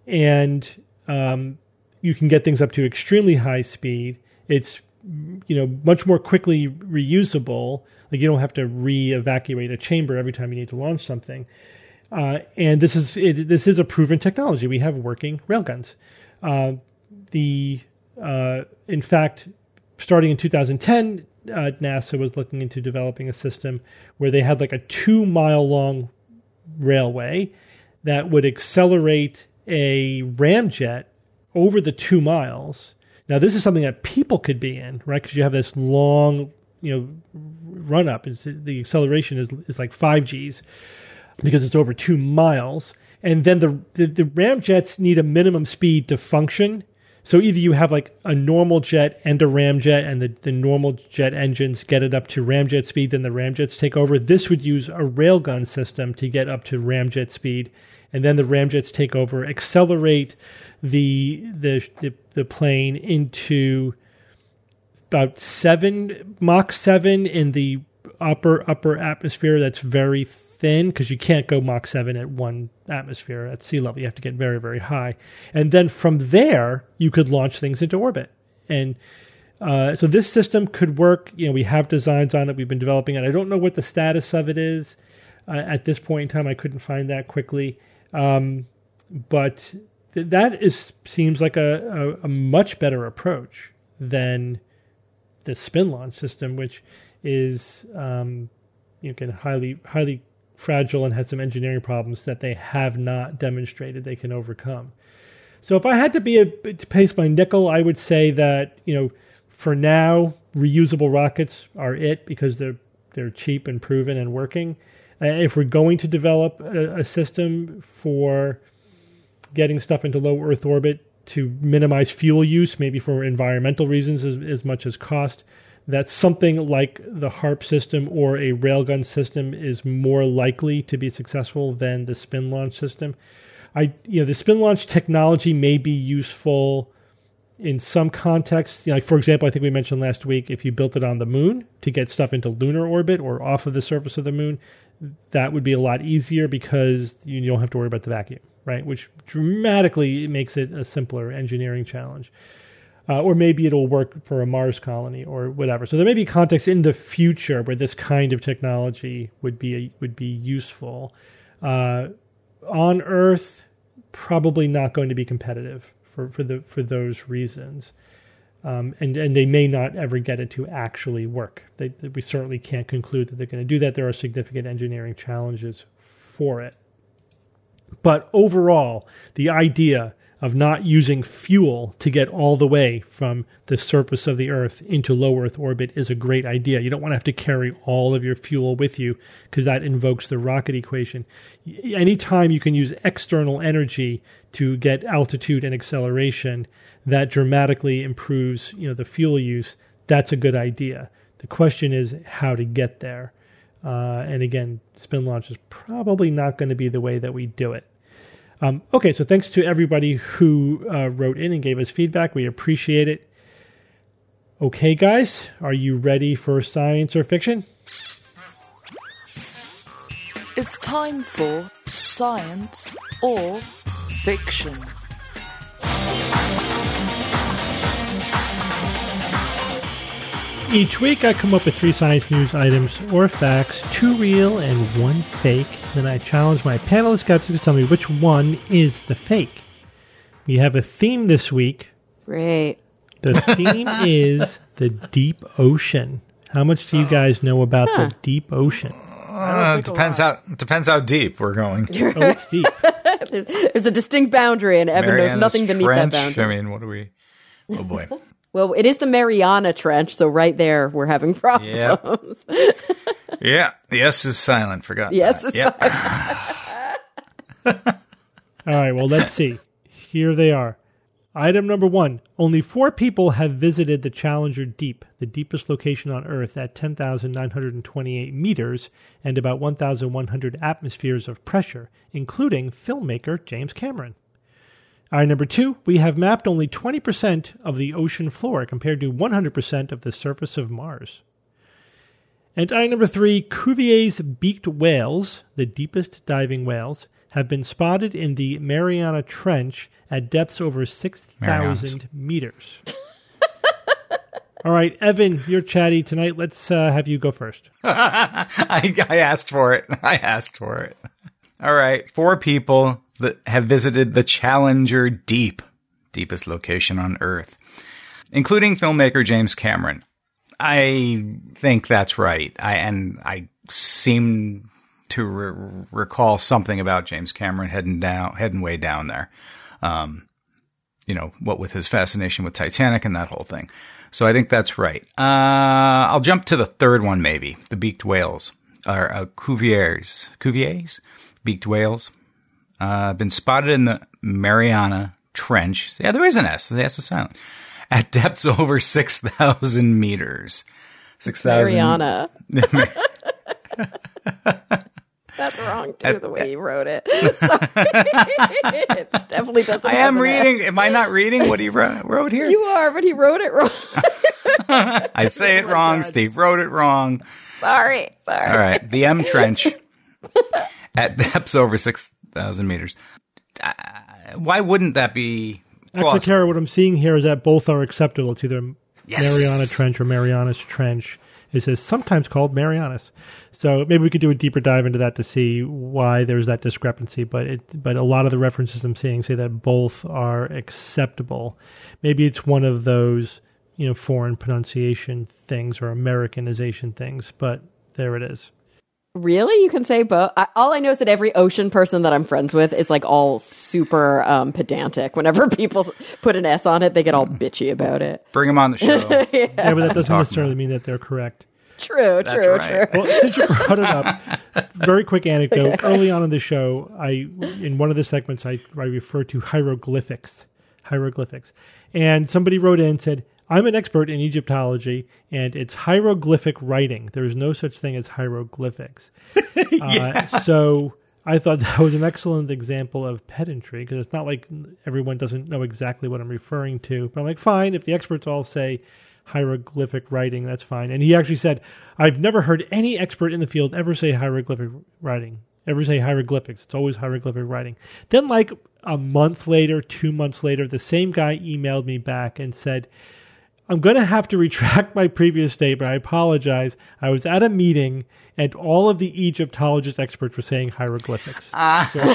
Speaker 2: and um, you can get things up to extremely high speed. It's you know much more quickly reusable. Like you don't have to re-evacuate a chamber every time you need to launch something. Uh, and this is it, this is a proven technology. We have working railguns. Uh, the uh, in fact, starting in two thousand ten, uh, NASA was looking into developing a system where they had like a two-mile-long railway that would accelerate a ramjet over the two miles. Now, this is something that people could be in, right? Because you have this long, you know, run up. It's, the acceleration is is like five G's because it's over two miles. And then the, the the ramjets need a minimum speed to function. So either you have like a normal jet and a ramjet, and the, the normal jet engines get it up to ramjet speed, then the ramjets take over. This would use a railgun system to get up to ramjet speed, and then the ramjets take over, accelerate the the the, the plane into about seven Mach seven in the upper upper atmosphere. That's very thin because you can't go Mach seven at one atmosphere at sea level. You have to get very, very high. And then from there, you could launch things into orbit. And uh, so this system could work. You know, we have designs on it. We've been developing it. I don't know what the status of it is. Uh, at this point in time, I couldn't find that quickly. Um, but th- that is seems like a, a, a much better approach than the spin launch system, which is um, you know, can highly, highly fragile and has some engineering problems that they have not demonstrated they can overcome. So if I had to be a to pace my nickel, I would say that, you know, for now, reusable rockets are it because they're they're cheap and proven and working. Uh, if we're going to develop a, a system for getting stuff into low Earth orbit to minimize fuel use, maybe for environmental reasons as, as much as cost, that something like the HARP system or a railgun system is more likely to be successful than the spin launch system. I, you know, the spin launch technology may be useful in some contexts. You know, like, for example, I think we mentioned last week, if you built it on the moon to get stuff into lunar orbit or off of the surface of the moon, that would be a lot easier because you don't have to worry about the vacuum, right? Which dramatically makes it a simpler engineering challenge. Uh, or maybe it'll work for a Mars colony or whatever. So there may be contexts in the future where this kind of technology would be a, would be useful. Uh, on Earth, probably not going to be competitive for, for the for those reasons, um, and and they may not ever get it to actually work. They, we certainly can't conclude that they're going to do that. There are significant engineering challenges for it. But overall, the idea of not using fuel to get all the way from the surface of the Earth into low Earth orbit is a great idea. You don't want to have to carry all of your fuel with you because that invokes the rocket equation. Anytime you can use external energy to get altitude and acceleration, that dramatically improves, you know, the fuel use. That's a good idea. The question is how to get there. Uh, and again, spin launch is probably not going to be the way that we do it. Um, okay, so thanks to everybody who uh, wrote in and gave us feedback. We appreciate it. Okay, guys, are you ready for science or fiction?
Speaker 1: It's time for science or fiction.
Speaker 2: Each week I come up with three science news items or facts, two real and one fake. Then I challenge my panelist skeptics to tell me which one is the fake. We have a theme this week.
Speaker 3: Great.
Speaker 2: The theme is the deep ocean. How much do you guys know about
Speaker 3: Huh.
Speaker 2: the deep ocean?
Speaker 5: Uh, depends how depends how deep we're going.
Speaker 2: Oh, it's deep.
Speaker 3: there's, there's a distinct boundary, and Evan
Speaker 5: Mariana's
Speaker 3: knows nothing to meet that
Speaker 5: Trench?
Speaker 3: boundary.
Speaker 5: I mean, what do we? Oh boy.
Speaker 3: Well, it is the Mariana Trench, so right there we're having problems.
Speaker 5: Yeah. Yeah. The S is silent. Forgot.
Speaker 3: Yes,
Speaker 5: that.
Speaker 3: it's
Speaker 5: Yep.
Speaker 2: All right, well, let's see. Here they are. Item number one. Only four people have visited the Challenger Deep, the deepest location on Earth at ten thousand nine hundred twenty-eight meters and about one thousand one hundred atmospheres of pressure, including filmmaker James Cameron. Item number two. We have mapped only twenty percent of the ocean floor compared to one hundred percent of the surface of Mars. And item number three. Cuvier's beaked whales, the deepest diving whales, have been spotted in the Mariana Trench at depths over six thousand meters. All right, Evan, you're chatty tonight. Let's uh, have you go first.
Speaker 5: I, I asked for it. I asked for it. All right. Four people that have visited the Challenger Deep, deepest location on Earth, including filmmaker James Cameron. I think that's right. I and I seem to re- recall something about James Cameron heading down, heading way down there. Um, you know, what with his fascination with Titanic and that whole thing. So I think that's right. Uh, I'll jump to the third one, maybe. The beaked whales, or uh, Cuvier's, Cuvier's beaked whales, uh, been spotted in the Mariana Trench. Yeah, there is an S. The S is silent. At depths over six thousand meters. six thousand.
Speaker 3: Mariana. That's wrong, too,
Speaker 5: At-
Speaker 3: the way he wrote it. Sorry. It definitely doesn't
Speaker 5: I
Speaker 3: have
Speaker 5: am
Speaker 3: an S.
Speaker 5: reading. Am I not reading what he wrote, wrote here?
Speaker 3: You are, but he wrote it wrong.
Speaker 5: I say it wrong. Steve wrote it wrong.
Speaker 3: Sorry. Sorry.
Speaker 5: All right. The M Trench at depths over six thousand meters. Uh, why wouldn't that be
Speaker 2: Actually,
Speaker 5: plausible?
Speaker 2: Tara, what I'm seeing here is that both are acceptable. It's either
Speaker 5: Yes.
Speaker 2: Mariana Trench or Marianas Trench. It says sometimes called Marianas. So maybe we could do a deeper dive into that to see why there's that discrepancy. But it, but a lot of the references I'm seeing say that both are acceptable. Maybe it's one of those, you know, foreign pronunciation things or Americanization things. But there it is.
Speaker 3: Really? You can say both? I, all I know is that every ocean person that I'm friends with is like all super um, pedantic. Whenever people put an S on it, they get all bitchy about it.
Speaker 5: Bring him on the show.
Speaker 2: Yeah, but that doesn't
Speaker 5: Talk
Speaker 2: necessarily
Speaker 5: about
Speaker 2: mean that they're correct.
Speaker 3: True,
Speaker 5: That's
Speaker 3: true,
Speaker 5: right.
Speaker 3: true.
Speaker 2: Well, since you brought it up, very quick anecdote. Early on in the show, I in one of the segments, I, I referred to hieroglyphics. Hieroglyphics. And somebody wrote in and said, I'm an expert in Egyptology, and it's hieroglyphic writing. There's no such thing as hieroglyphics. uh, so I thought that was an excellent example of pedantry, because it's not like everyone doesn't know exactly what I'm referring to. But I'm like, fine, if the experts all say hieroglyphic writing, that's fine. And he actually said, I've never heard any expert in the field ever say hieroglyphic writing, ever say hieroglyphics. It's always hieroglyphic writing. Then like a month later, two months later, the same guy emailed me back and said, I'm going to have to retract my previous statement. I apologize. I was at a meeting and all of the Egyptologist experts were saying hieroglyphics.
Speaker 5: Ah.
Speaker 2: So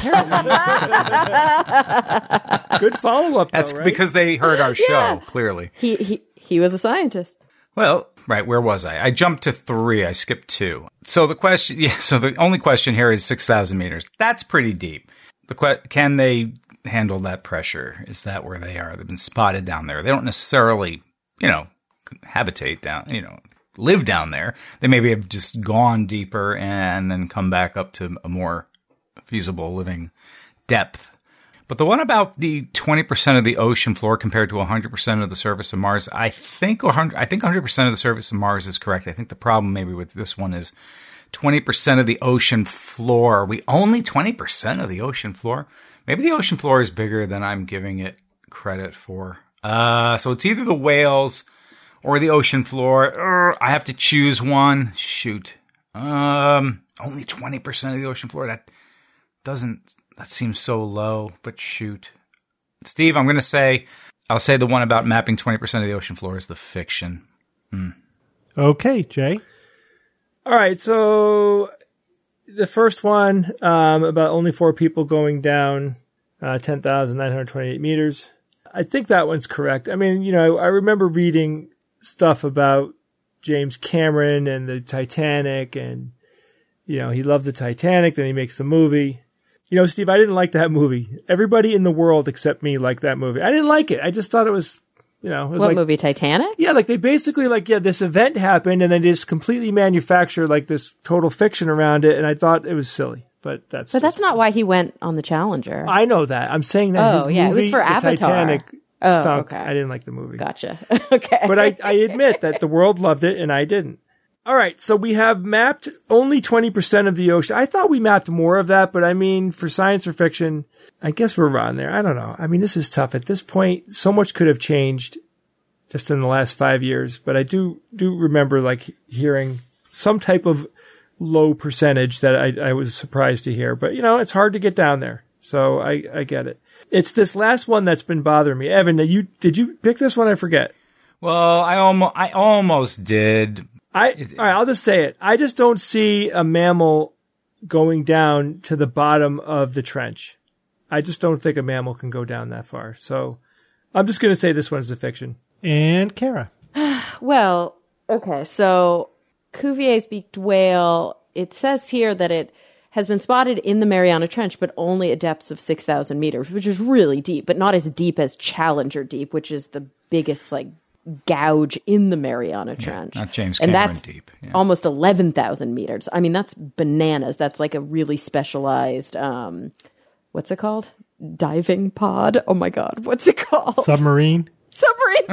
Speaker 2: apparently-
Speaker 4: Good follow up.
Speaker 5: That's
Speaker 4: though, right?
Speaker 5: because they heard our show,
Speaker 3: Yeah.
Speaker 5: clearly.
Speaker 3: He, he, he was a scientist.
Speaker 5: Well, right, where was I? I jumped to three. I skipped two. So the question, yeah, so the only question here is six thousand meters. That's pretty deep. The que- Can they handle that pressure? Is that where they are? They've been spotted down there. They don't necessarily, you know, habitate down, you know, live down there. They maybe have just gone deeper and then come back up to a more feasible living depth. But the one about the twenty percent of the ocean floor compared to one hundred percent of the surface of Mars, I think one hundred, I think one hundred percent of the surface of Mars is correct. I think the problem maybe with this one is twenty percent of the ocean floor. Are we only twenty percent of the ocean floor? Maybe the ocean floor is bigger than I'm giving it credit for. Uh, so it's either the whales or the ocean floor. Urgh, I have to choose one. Shoot. Um, only twenty percent of the ocean floor. That doesn't... That seems so low, but shoot. Steve, I'm going to say, I'll say the one about mapping twenty percent of the ocean floor is the fiction. Hmm.
Speaker 2: Okay, Jay.
Speaker 4: All right, so the first one um, about only four people going down uh, ten thousand nine hundred twenty-eight meters. I think that one's correct. I mean, you know, I remember reading stuff about James Cameron and the Titanic, and, you know, he loved the Titanic, then he makes the movie. You know, Steve, I didn't like that movie. Everybody in the world except me liked that movie. I didn't like it. I just thought it was, you know, it was
Speaker 3: What
Speaker 4: like,
Speaker 3: movie, Titanic?
Speaker 4: yeah, like they basically like, yeah, this event happened and then they just completely manufacture like this total fiction around it. And I thought it was silly, but that's,
Speaker 3: But
Speaker 4: just-
Speaker 3: that's not why he went on the Challenger.
Speaker 4: I know that. I'm saying that
Speaker 3: Oh,
Speaker 4: his
Speaker 3: yeah, it was
Speaker 4: movie,
Speaker 3: for
Speaker 4: the
Speaker 3: Avatar.
Speaker 4: Titanic
Speaker 3: Oh,
Speaker 4: stunk.
Speaker 3: okay.
Speaker 4: I didn't like the movie.
Speaker 3: Gotcha. Okay.
Speaker 4: But I, I admit that the world loved it and I didn't. All right, so we have mapped only twenty percent of the ocean. I thought we mapped more of that, but I mean, for science or fiction, I guess we're around there. I don't know. I mean, this is tough. At this point, so much could have changed just in the last five years. But I do do remember like hearing some type of low percentage that I, I was surprised to hear. But, you know, it's hard to get down there. So I, I get it. It's this last one that's been bothering me. Evan, did you, did you pick this one? I forget.
Speaker 5: Well, I almost, I almost did.
Speaker 4: I, all right, I'll just say it. I just don't see a mammal going down to the bottom of the trench. I just don't think a mammal can go down that far. So I'm just going to say this one's a fiction.
Speaker 2: And Kara.
Speaker 3: Well, okay, so Cuvier's beaked whale, it says here that it has been spotted in the Mariana Trench, but only at depths of six thousand meters, which is really deep, but not as deep as Challenger Deep, which is the biggest, like, gouge in the Mariana Trench.
Speaker 5: Not James
Speaker 3: and
Speaker 5: Cameron
Speaker 3: that's
Speaker 5: deep. Yeah.
Speaker 3: almost eleven thousand meters. I mean, that's bananas. That's like a really specialized, um, what's it called? Diving pod? Oh my God, what's it called?
Speaker 2: Submarine.
Speaker 3: Submarine.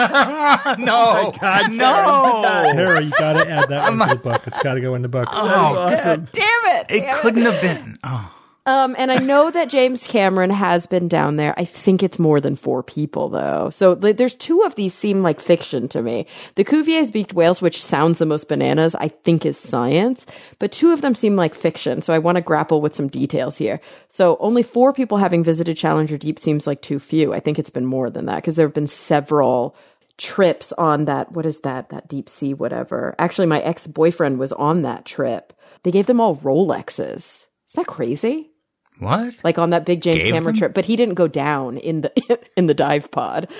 Speaker 5: no, God, no.
Speaker 2: Kara, you got to add that one to the book. It's got to go in the book.
Speaker 5: Oh,
Speaker 4: Awesome.
Speaker 3: Damn it.
Speaker 5: it
Speaker 3: Damn
Speaker 5: couldn't have been. Oh.
Speaker 3: Um, and I know that James Cameron has been down there. I think it's more than four people, though. So like, there's two of these seem like fiction to me. The Cuvier's beaked whales, which sounds the most bananas, I think is science. But two of them seem like fiction. So I want to grapple with some details here. So only four people having visited Challenger Deep seems like too few. I think it's been more than that because there have been several trips on that. What is that? That deep sea, whatever. Actually, my ex-boyfriend was on that trip. They gave them all Rolexes. Is that crazy?
Speaker 5: What?
Speaker 3: Like on that big James
Speaker 5: Gave
Speaker 3: Cameron
Speaker 5: them?
Speaker 3: trip, but he didn't go down in the in the dive pod.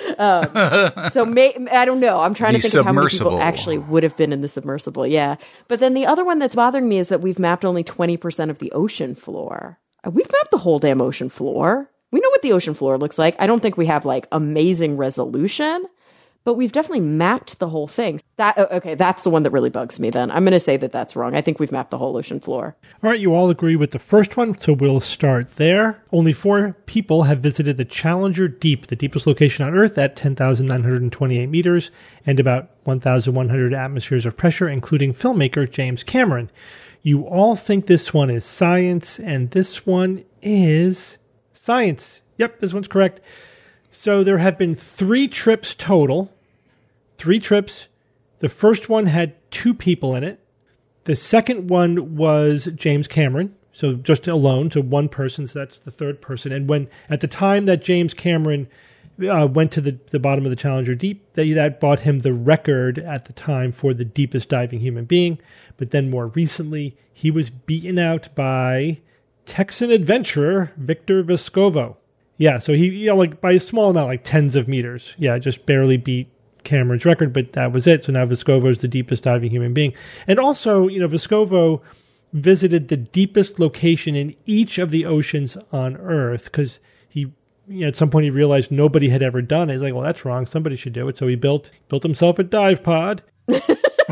Speaker 3: Um, so may, I don't know. I'm trying
Speaker 5: The
Speaker 3: to think of how many people
Speaker 5: submersible.
Speaker 3: actually would have been in the submersible. Yeah, but then the other one that's bothering me is that we've mapped only twenty percent of the ocean floor. Uh, We've mapped the whole damn ocean floor. We know what the ocean floor looks like. I don't think we have like amazing resolution, but we've definitely mapped the whole thing. That oh, okay? That's the one that really bugs me. Then I'm going to say that that's wrong. I think we've mapped the whole ocean floor.
Speaker 2: All right, you all agree with the first one, so we'll start there. Only four people have visited the Challenger Deep, the deepest location on Earth at ten thousand nine hundred twenty-eight meters and about one thousand one hundred atmospheres of pressure, including filmmaker James Cameron. You all think this one is science, and this one is science. Yep, this one's correct. So there have been three trips total. Three trips. The first one had two people in it. The second one was James Cameron, so just alone, so one person, so that's the third person. And when at the time that James Cameron uh, went to the, the bottom of the Challenger Deep, that, that bought him the record at the time for the deepest diving human being. But then more recently, he was beaten out by Texan adventurer Victor Vescovo. Yeah, so he, you know, like by a small amount, like tens of meters. Yeah, just barely beat Cameron's record, but that was it. So now Vescovo is the deepest diving human being. And also, you know, Vescovo visited the deepest location in each of the oceans on Earth because he, you know, at some point he realized nobody had ever done it. He's like, well, that's wrong. Somebody should do it. So he built built himself a dive pod. And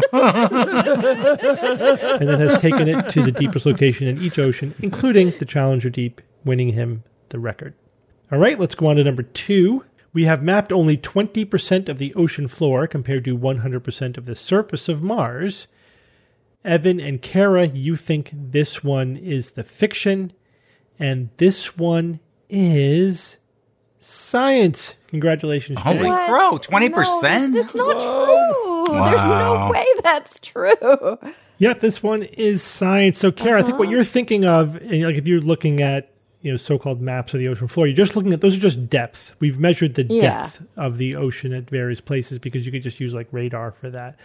Speaker 2: then has taken it to the deepest location in each ocean, including the Challenger Deep, winning him the record. All right, let's go on to number two. We have mapped only twenty percent of the ocean floor compared to one hundred percent of the surface of Mars. Evan and Kara, you think this one is the fiction, and this one is science. Congratulations, Jay.
Speaker 5: Holy
Speaker 3: What?
Speaker 5: crow, twenty percent?
Speaker 3: No, it's not true. There's no
Speaker 5: Wow.
Speaker 3: way that's true.
Speaker 2: Yeah, this one is science. So, Kara, I think what you're thinking of, and like if you're looking at, you know, so-called maps of the ocean floor, you're just looking at, those are just depth. We've measured the
Speaker 3: Yeah.
Speaker 2: depth of the ocean at various places because you could just use like radar for that.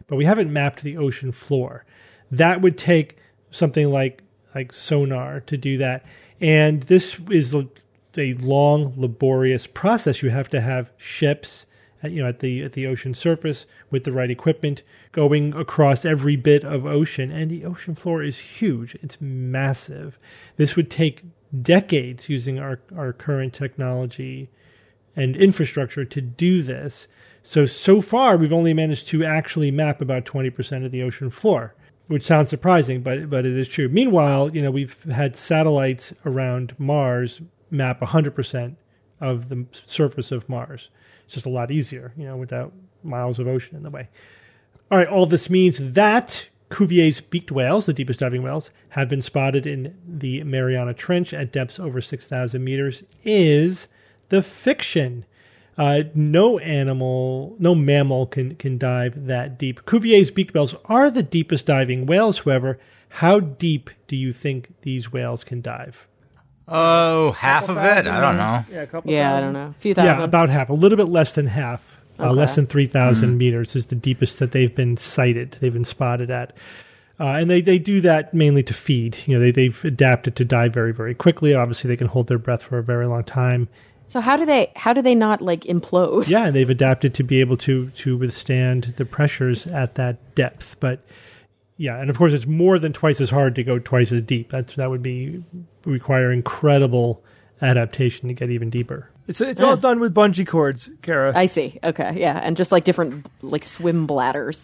Speaker 2: but we haven't mapped the ocean floor. That would take something like like sonar to do that. And this is a, a long, laborious process. You have to have ships, you know, at the at the ocean surface with the right equipment going across every bit of ocean. And the ocean floor is huge. It's massive. This would take decades using our, our current technology and infrastructure to do this. So, so far, we've only managed to actually map about twenty percent of the ocean floor, which sounds surprising, but but it is true. Meanwhile, you know, we've had satellites around Mars map one hundred percent of the surface of Mars. It's just a lot easier, you know, without miles of ocean in the way. All right, all this means that Cuvier's beaked whales, the deepest diving whales, have been spotted in the Mariana Trench at depths over six thousand meters is the fiction. Uh, no animal, no mammal can, can dive that deep. Cuvier's beaked whales are the deepest diving whales, however. How deep do you think these whales can dive?
Speaker 5: Oh, half of it? I don't know.
Speaker 4: Yeah, a couple
Speaker 3: Yeah,
Speaker 4: thousand.
Speaker 3: I don't know. A few thousand.
Speaker 2: Yeah, about half. A little bit less than half. Uh,
Speaker 3: Okay.
Speaker 2: less than three thousand mm. meters is the deepest that they've been sighted. They've been spotted at. Uh, and they, they do that mainly to feed. You know, they, they've adapted to dive very, very quickly. Obviously, they can hold their breath for a very long time.
Speaker 3: So how do they how do they not like implode?
Speaker 2: Yeah, they've adapted to be able to to withstand the pressures at that depth. But yeah, and of course, it's more than twice as hard to go twice as deep. That's that would be require incredible adaptation to get even deeper.
Speaker 4: It's it's all done with bungee cords, Kara.
Speaker 3: I see. Okay, yeah, and just like different like swim bladders.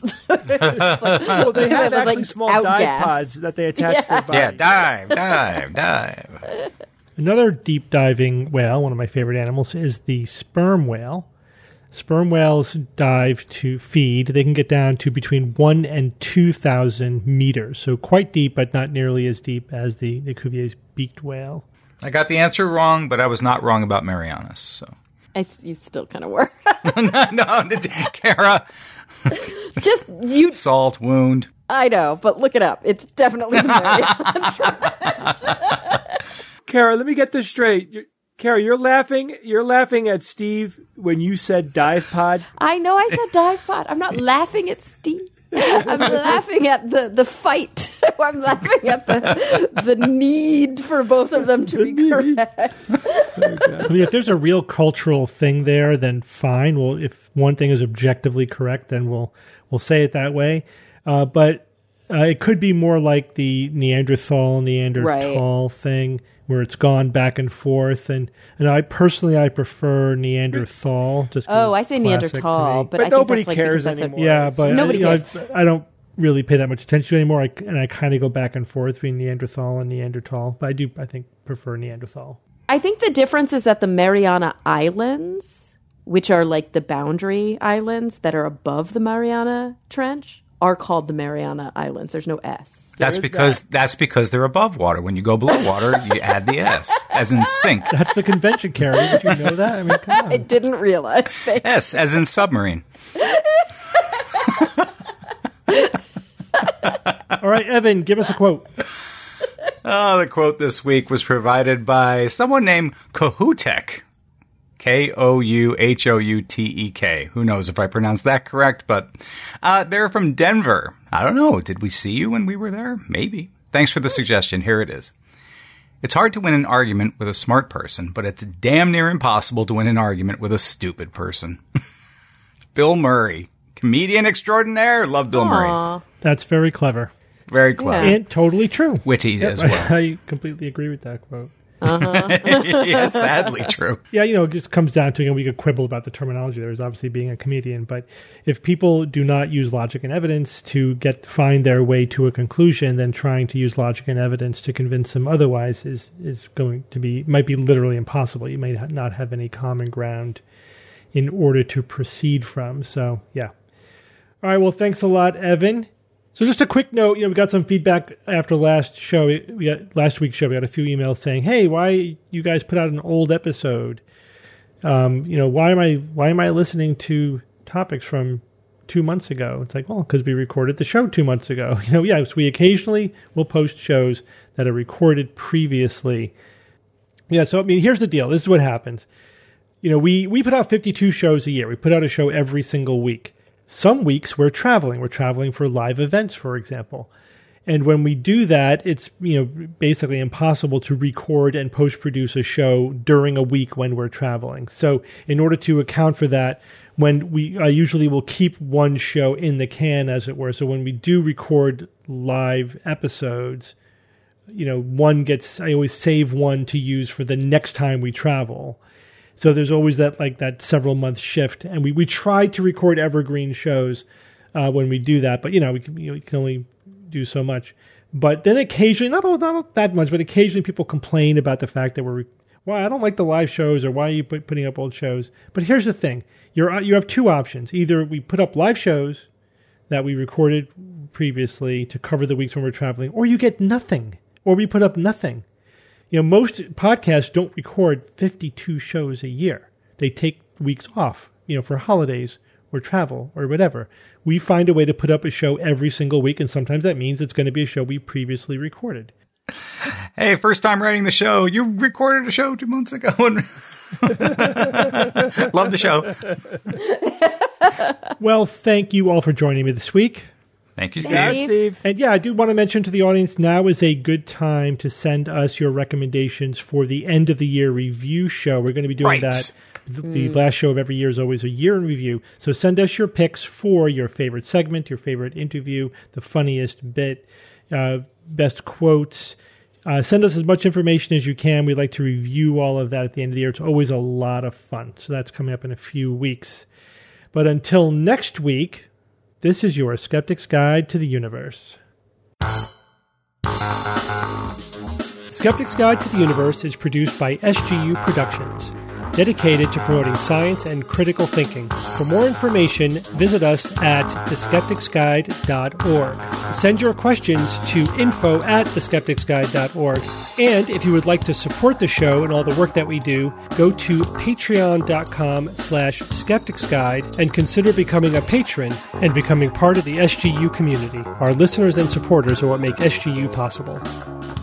Speaker 4: well, they have
Speaker 3: Like,
Speaker 4: actually small
Speaker 3: outgas.
Speaker 4: dive pods that they attach to their body.
Speaker 5: Yeah, dive, dive, dive.
Speaker 2: Another deep diving whale, one of my favorite animals, is the sperm whale. Sperm whales dive to feed. They can get down to between one and two thousand meters, so quite deep, but not nearly as deep as the, the Cuvier's beaked whale.
Speaker 5: I got the answer wrong, but I was not wrong about Marianas. So
Speaker 3: I, you still kind of were.
Speaker 5: no, Kara,
Speaker 3: Just you.
Speaker 5: salt wound.
Speaker 3: I know, but look it up. It's definitely the Mariana.
Speaker 4: Kara, let me get this straight. You're, Kara, you're laughing. You're laughing at Steve when you said dive pod.
Speaker 3: I know I said dive pod. I'm not laughing at Steve. I'm laughing at the, the fight. I'm laughing at the the need for both of them to be correct.
Speaker 2: I mean, if there's a real cultural thing there, then fine. Well, if one thing is objectively correct, then we'll we'll say it that way. Uh, but uh, it could be more like the Neanderthal Neanderthal
Speaker 3: Right.
Speaker 2: thing, where it's gone back and forth. And, and I personally, I prefer Neanderthal. Just 'cause
Speaker 3: Oh,
Speaker 2: it's
Speaker 3: I say
Speaker 2: classic to
Speaker 3: Neanderthal,
Speaker 2: me.
Speaker 3: but,
Speaker 4: But
Speaker 3: I think
Speaker 4: nobody
Speaker 3: that's like
Speaker 4: cares
Speaker 3: because that's a-
Speaker 4: anymore.
Speaker 2: Yeah, but
Speaker 3: Nobody
Speaker 2: you know,
Speaker 3: cares.
Speaker 2: I, I don't really pay that much attention anymore. I, and I kind of go back and forth between Neanderthal and Neanderthal. But I do, I think, prefer Neanderthal.
Speaker 3: I think the difference is that the Mariana Islands, which are like the boundary islands that are above the Mariana Trench, are called the Mariana Islands. There's no S.
Speaker 5: That's
Speaker 4: is
Speaker 5: because that's because they're above water. When you go below water, you add the S, as in sink.
Speaker 2: That's the convention, Carrie. Did you know that? I mean, come on.
Speaker 3: I didn't realize.
Speaker 5: S, as in submarine.
Speaker 2: All right, Evan, give us a quote.
Speaker 5: Oh, the quote this week was provided by someone named Kohoutek. K O U H O U T E K. Who knows if I pronounced that correct, but uh, they're from Denver. I don't know. Did we see you when we were there? Maybe. Thanks for the suggestion. Here it is. It's hard to win an argument with a smart person, but it's damn near impossible to win an argument with a stupid person. Bill Murray. Comedian extraordinaire. Love Bill
Speaker 3: Aw.
Speaker 5: Murray.
Speaker 2: That's very clever.
Speaker 5: Very clever.
Speaker 3: Yeah.
Speaker 2: And totally true.
Speaker 5: Witty
Speaker 2: Yep,
Speaker 5: as well.
Speaker 2: I, I completely agree with that quote.
Speaker 5: Yeah, sadly true.
Speaker 2: Yeah, you know, it just comes down to, you know, we could quibble about the terminology. There's obviously being a comedian, but if people do not use logic and evidence to get find their way to a conclusion, then trying to use logic and evidence to convince them otherwise is is going to be might be literally impossible. You may not have any common ground in order to proceed from. So, yeah. All right. Well, thanks a lot, Evan. So just a quick note, you know, we got some feedback after last show. We got last week's show. We got a few emails saying, "Hey, why you guys put out an old episode? Um, you know, why am I why am I listening to topics from two months ago?" It's like, well, because we recorded the show two months ago. You know, yes, we occasionally will post shows that are recorded previously. Yeah. So I mean, here's the deal. This is what happens. You know, we we put out fifty-two shows a year. We put out a show every single week. Some weeks we're traveling. We're traveling for live events, for example. And when we do that, it's, you know, basically impossible to record and post-produce a show during a week when we're traveling. So in order to account for that, when we I usually will keep one show in the can, as it were. So when we do record live episodes, you know, one gets, I always save one to use for the next time we travel. So there's always that, like that several month shift. And we, we try to record evergreen shows uh, when we do that, but you know, we can, you know, we can only do so much. But then occasionally, not, all, not that much, but occasionally people complain about the fact that we're, well, I don't like the live shows, or why are you put, putting up old shows? But here's the thing. You're, you have two options. Either we put up live shows that we recorded previously to cover the weeks when we're traveling, or you get nothing, or we put up nothing. You know, most podcasts don't record fifty-two shows a year. They take weeks off, you know, for holidays or travel or whatever. We find a way to put up a show every single week, and sometimes that means it's going to be a show we previously recorded.
Speaker 5: Hey, first time writing the show. You recorded a show two months ago. And love the show.
Speaker 2: Well, thank you all for joining me this week.
Speaker 5: Thank you, Steve.
Speaker 3: Thanks, Steve.
Speaker 2: And yeah, I do want to mention to the audience, now is a good time to send us your recommendations for the end of the year review show. We're going to be doing
Speaker 5: Right.
Speaker 2: that. The, the last show of every year is always a year in review. So send us your picks for your favorite segment, your favorite interview, the funniest bit, uh, best quotes. Uh, send us as much information as you can. We'd like to review all of that at the end of the year. It's always a lot of fun. So that's coming up in a few weeks. But until next week, this is your Skeptic's Guide to the Universe. Skeptic's Guide to the Universe is produced by S G U Productions, dedicated to promoting science and critical thinking. For more information, visit us at the skeptics guide dot org. Send your questions to info at the skeptics guide dot org. And if you would like to support the show and all the work that we do, go to patreon.com slash skepticsguide and consider becoming a patron and becoming part of the S G U community. Our listeners and supporters are what make S G U possible.